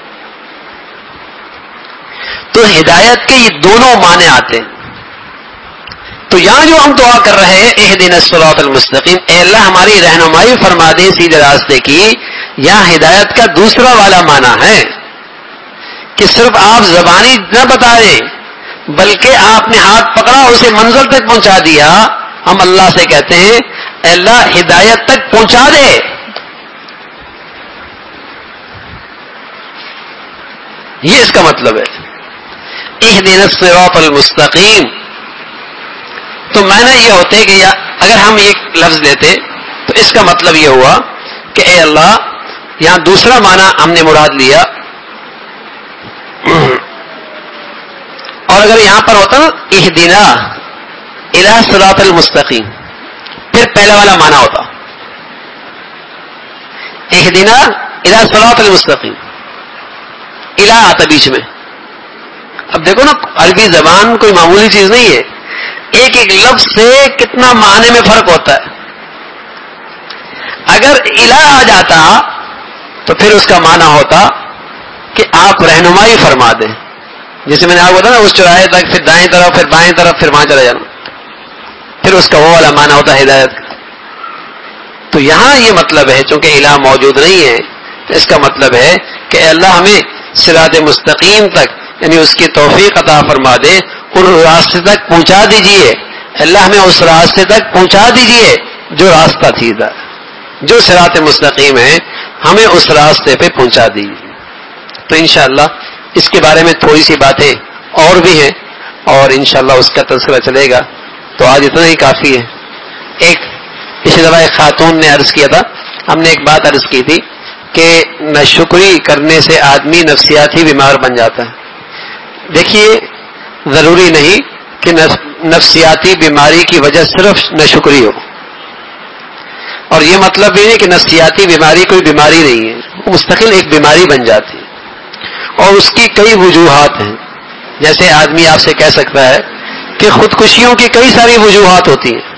تو ہدایت کے یہ دونوں معنی آتے ہیں۔ تو یہاں جو ہم دعا کر رہے ہیں اہدنا الصراط المستقیم، اے اللہ ہماری رہنمائی فرما دے سیدھے راستے کی، یہاں ہدایت کا دوسرا والا معنی ہے کہ صرف آپ زبانی نہ بتا دیں بلکہ آپ نے ہاتھ پکڑا اسے منزل تک پہنچا دیا۔ ہم اللہ سے کہتے ہیں اے اللہ ہدایت تک پہنچا دے، یہ اس کا مطلب ہے اہدنا الصراط المستقیم۔ تو معنی یہ ہوتے کہ یا اگر ہم ایک لفظ لیتے تو اس کا مطلب یہ ہوا کہ اے اللہ، یہاں دوسرا معنی ہم نے مراد لیا اور اگر یہاں پر ہوتا نا اہدنا الی صراط المستقیم، پھر پہلا والا معنی ہوتا اہدنا الی صراط المستقیم، الی آتا بیچ میں. اب دیکھو نا عربی زبان کوئی معمولی چیز نہیں ہے، ایک ایک لفظ سے کتنا معنی میں فرق ہوتا ہے. اگر الی آ جاتا تو پھر اس کا معنی ہوتا کہ آپ رہنمائی فرما دیں، جیسے میں نے آپ کو بتایا نا اس چوراہے تک، پھر دائیں طرف، پھر بائیں طرف، پھر وہاں چلا جانا، پھر اس کا وہ والا معنی ہوتا ہے ہدایت. تو یہاں یہ مطلب ہے چونکہ الہ موجود نہیں ہے تو اس کا مطلب ہے کہ اے اللہ ہمیں صراط مستقیم تک یعنی اس کی توفیق عطا فرما دے، اور راستے تک پہنچا دیجئے. اللہ ہمیں اس راستے تک پہنچا دیجئے جو راستہ تھی تھا، جو صراط مستقیم ہے ہمیں اس راستے پہ پہنچا دیجئے. تو انشاءاللہ اس کے بارے میں تھوڑی سی باتیں اور بھی ہیں اور انشاءاللہ اس کا تذکرہ چلے گا. تو آج اتنا ہی کافی ہے. ایک پچھلی دفعہ ایک خاتون نے عرض کیا تھا، ہم نے ایک بات عرض کی تھی کہ ناشکری کرنے سے آدمی نفسیاتی بیمار بن جاتا ہے. دیکھیے ضروری نہیں کہ نفسیاتی بیماری کی وجہ صرف ناشکری ہو، اور یہ مطلب بھی نہیں کہ نفسیاتی بیماری کوئی بیماری نہیں ہے، وہ مستقل ایک بیماری بن جاتی ہے اور اس کی کئی وجوہات ہیں. جیسے آدمی آپ سے کہہ سکتا ہے کہ خودکشیوں کی کئی ساری وجوہات ہوتی ہیں،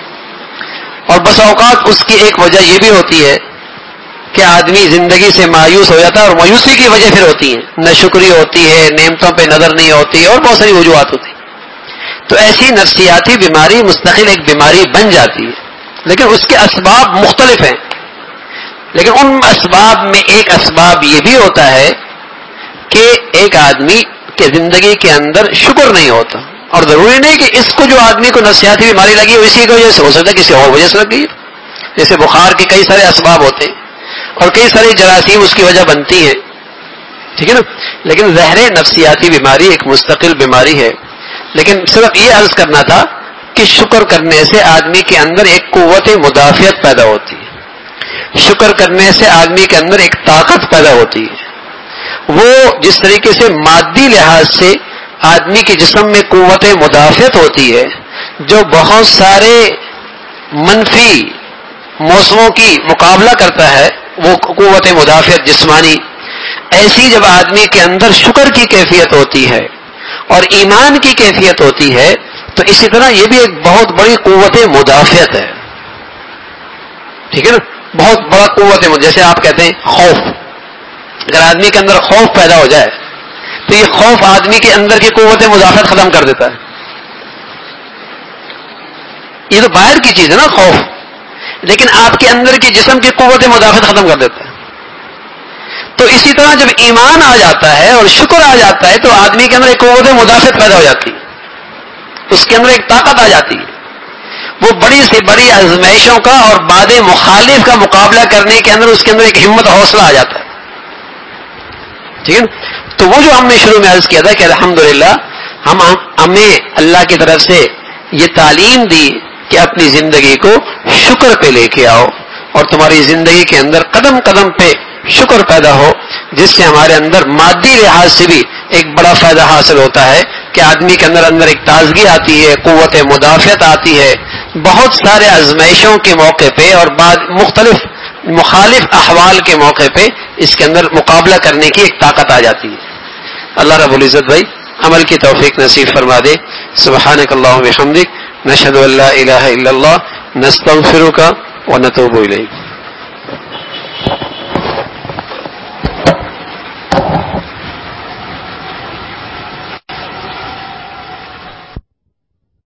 اور بس اوقات اس کی ایک وجہ یہ بھی ہوتی ہے کہ آدمی زندگی سے مایوس ہو جاتا ہے، اور مایوسی کی وجہ پھر ہوتی ہے ناشکری ہوتی ہے، نعمتوں پہ نظر نہیں ہوتی، اور بہت ساری وجوہات ہوتی ہیں. تو ایسی نفسیاتی بیماری مستقل ایک بیماری بن جاتی ہے، لیکن اس کے اسباب مختلف ہیں. لیکن ان اسباب میں ایک اسباب یہ بھی ہوتا ہے کہ ایک آدمی کے زندگی کے اندر شکر نہیں ہوتا. اور ضروری نہیں کہ اس کو جو آدمی کو نفسیاتی بیماری لگی ہے اسی کی وجہ سے، ہو سکتا ہے کسی اور وجہ سے لگ گئی. جیسے بخار کے کئی سارے اسباب ہوتے ہیں اور کئی ساری جراثیم اس کی وجہ بنتی ہیں، ٹھیک ہے نا. لیکن ظاہر نفسیاتی بیماری ایک مستقل بیماری ہے. لیکن صرف یہ عرض کرنا تھا کہ شکر کرنے سے آدمی کے اندر ایک قوت مدافعت پیدا ہوتی ہے، شکر کرنے سے آدمی کے اندر ایک طاقت پیدا ہوتی ہے. وہ جس طریقے سے مادی لحاظ سے آدمی کے جسم میں قوت مدافعت ہوتی ہے جو بہت سارے منفی موسموں کی مقابلہ کرتا ہے، وہ قوت مدافعت جسمانی، ایسی جب آدمی کے اندر شکر کی کیفیت ہوتی ہے اور ایمان کی کیفیت ہوتی ہے تو اسی طرح یہ بھی ایک بہت بڑی قوت مدافعت ہے. ٹھیک ہے نا، بہت بڑا قوت ہے. جیسے آپ کہتے ہیں خوف، اگر آدمی کے اندر خوف پیدا ہو جائے تو یہ خوف آدمی کے اندر کی قوت مدافعت ختم کر دیتا ہے. یہ تو باہر کی چیز ہے نا خوف، لیکن آپ کے اندر کی جسم کی قوت مدافعت ختم کر دیتا ہے. تو اسی طرح جب ایمان آ جاتا ہے اور شکر آ جاتا ہے تو آدمی کے اندر ایک قوت مدافعت پیدا ہو جاتی ہے، اس کے اندر ایک طاقت آ جاتی ہے. وہ بڑی سے بڑی آزمائشوں کا اور باد مخالف کا مقابلہ کرنے کے اندر اس کے اندر ایک ہمت حوصلہ آ جاتا ہے. ٹھیک ہے نا. تو وہ جو ہم نے شروع میں عرض کیا تھا کہ الحمدللہ ہم ہمیں اللہ کی طرف سے یہ تعلیم دی کہ اپنی زندگی کو شکر پہ لے کے آؤ، اور تمہاری زندگی کے اندر قدم قدم پہ شکر پیدا ہو، جس سے ہمارے اندر مادی لحاظ سے بھی ایک بڑا فائدہ حاصل ہوتا ہے کہ آدمی کے اندر اندر ایک تازگی آتی ہے، قوت مدافعت آتی ہے، بہت سارے آزمائشوں کے موقع پہ اور بعد مختلف مخالف احوال کے موقع پہ اس کے اندر مقابلہ کرنے کی ایک طاقت آ جاتی ہے. اللہ رب العزت بھائی عمل کی توفیق نصیب فرما دے. سبحانک اللہم و بحمدک، نشہد ان لا الہ الا اللہ، نستغفرک و نتوب الیک.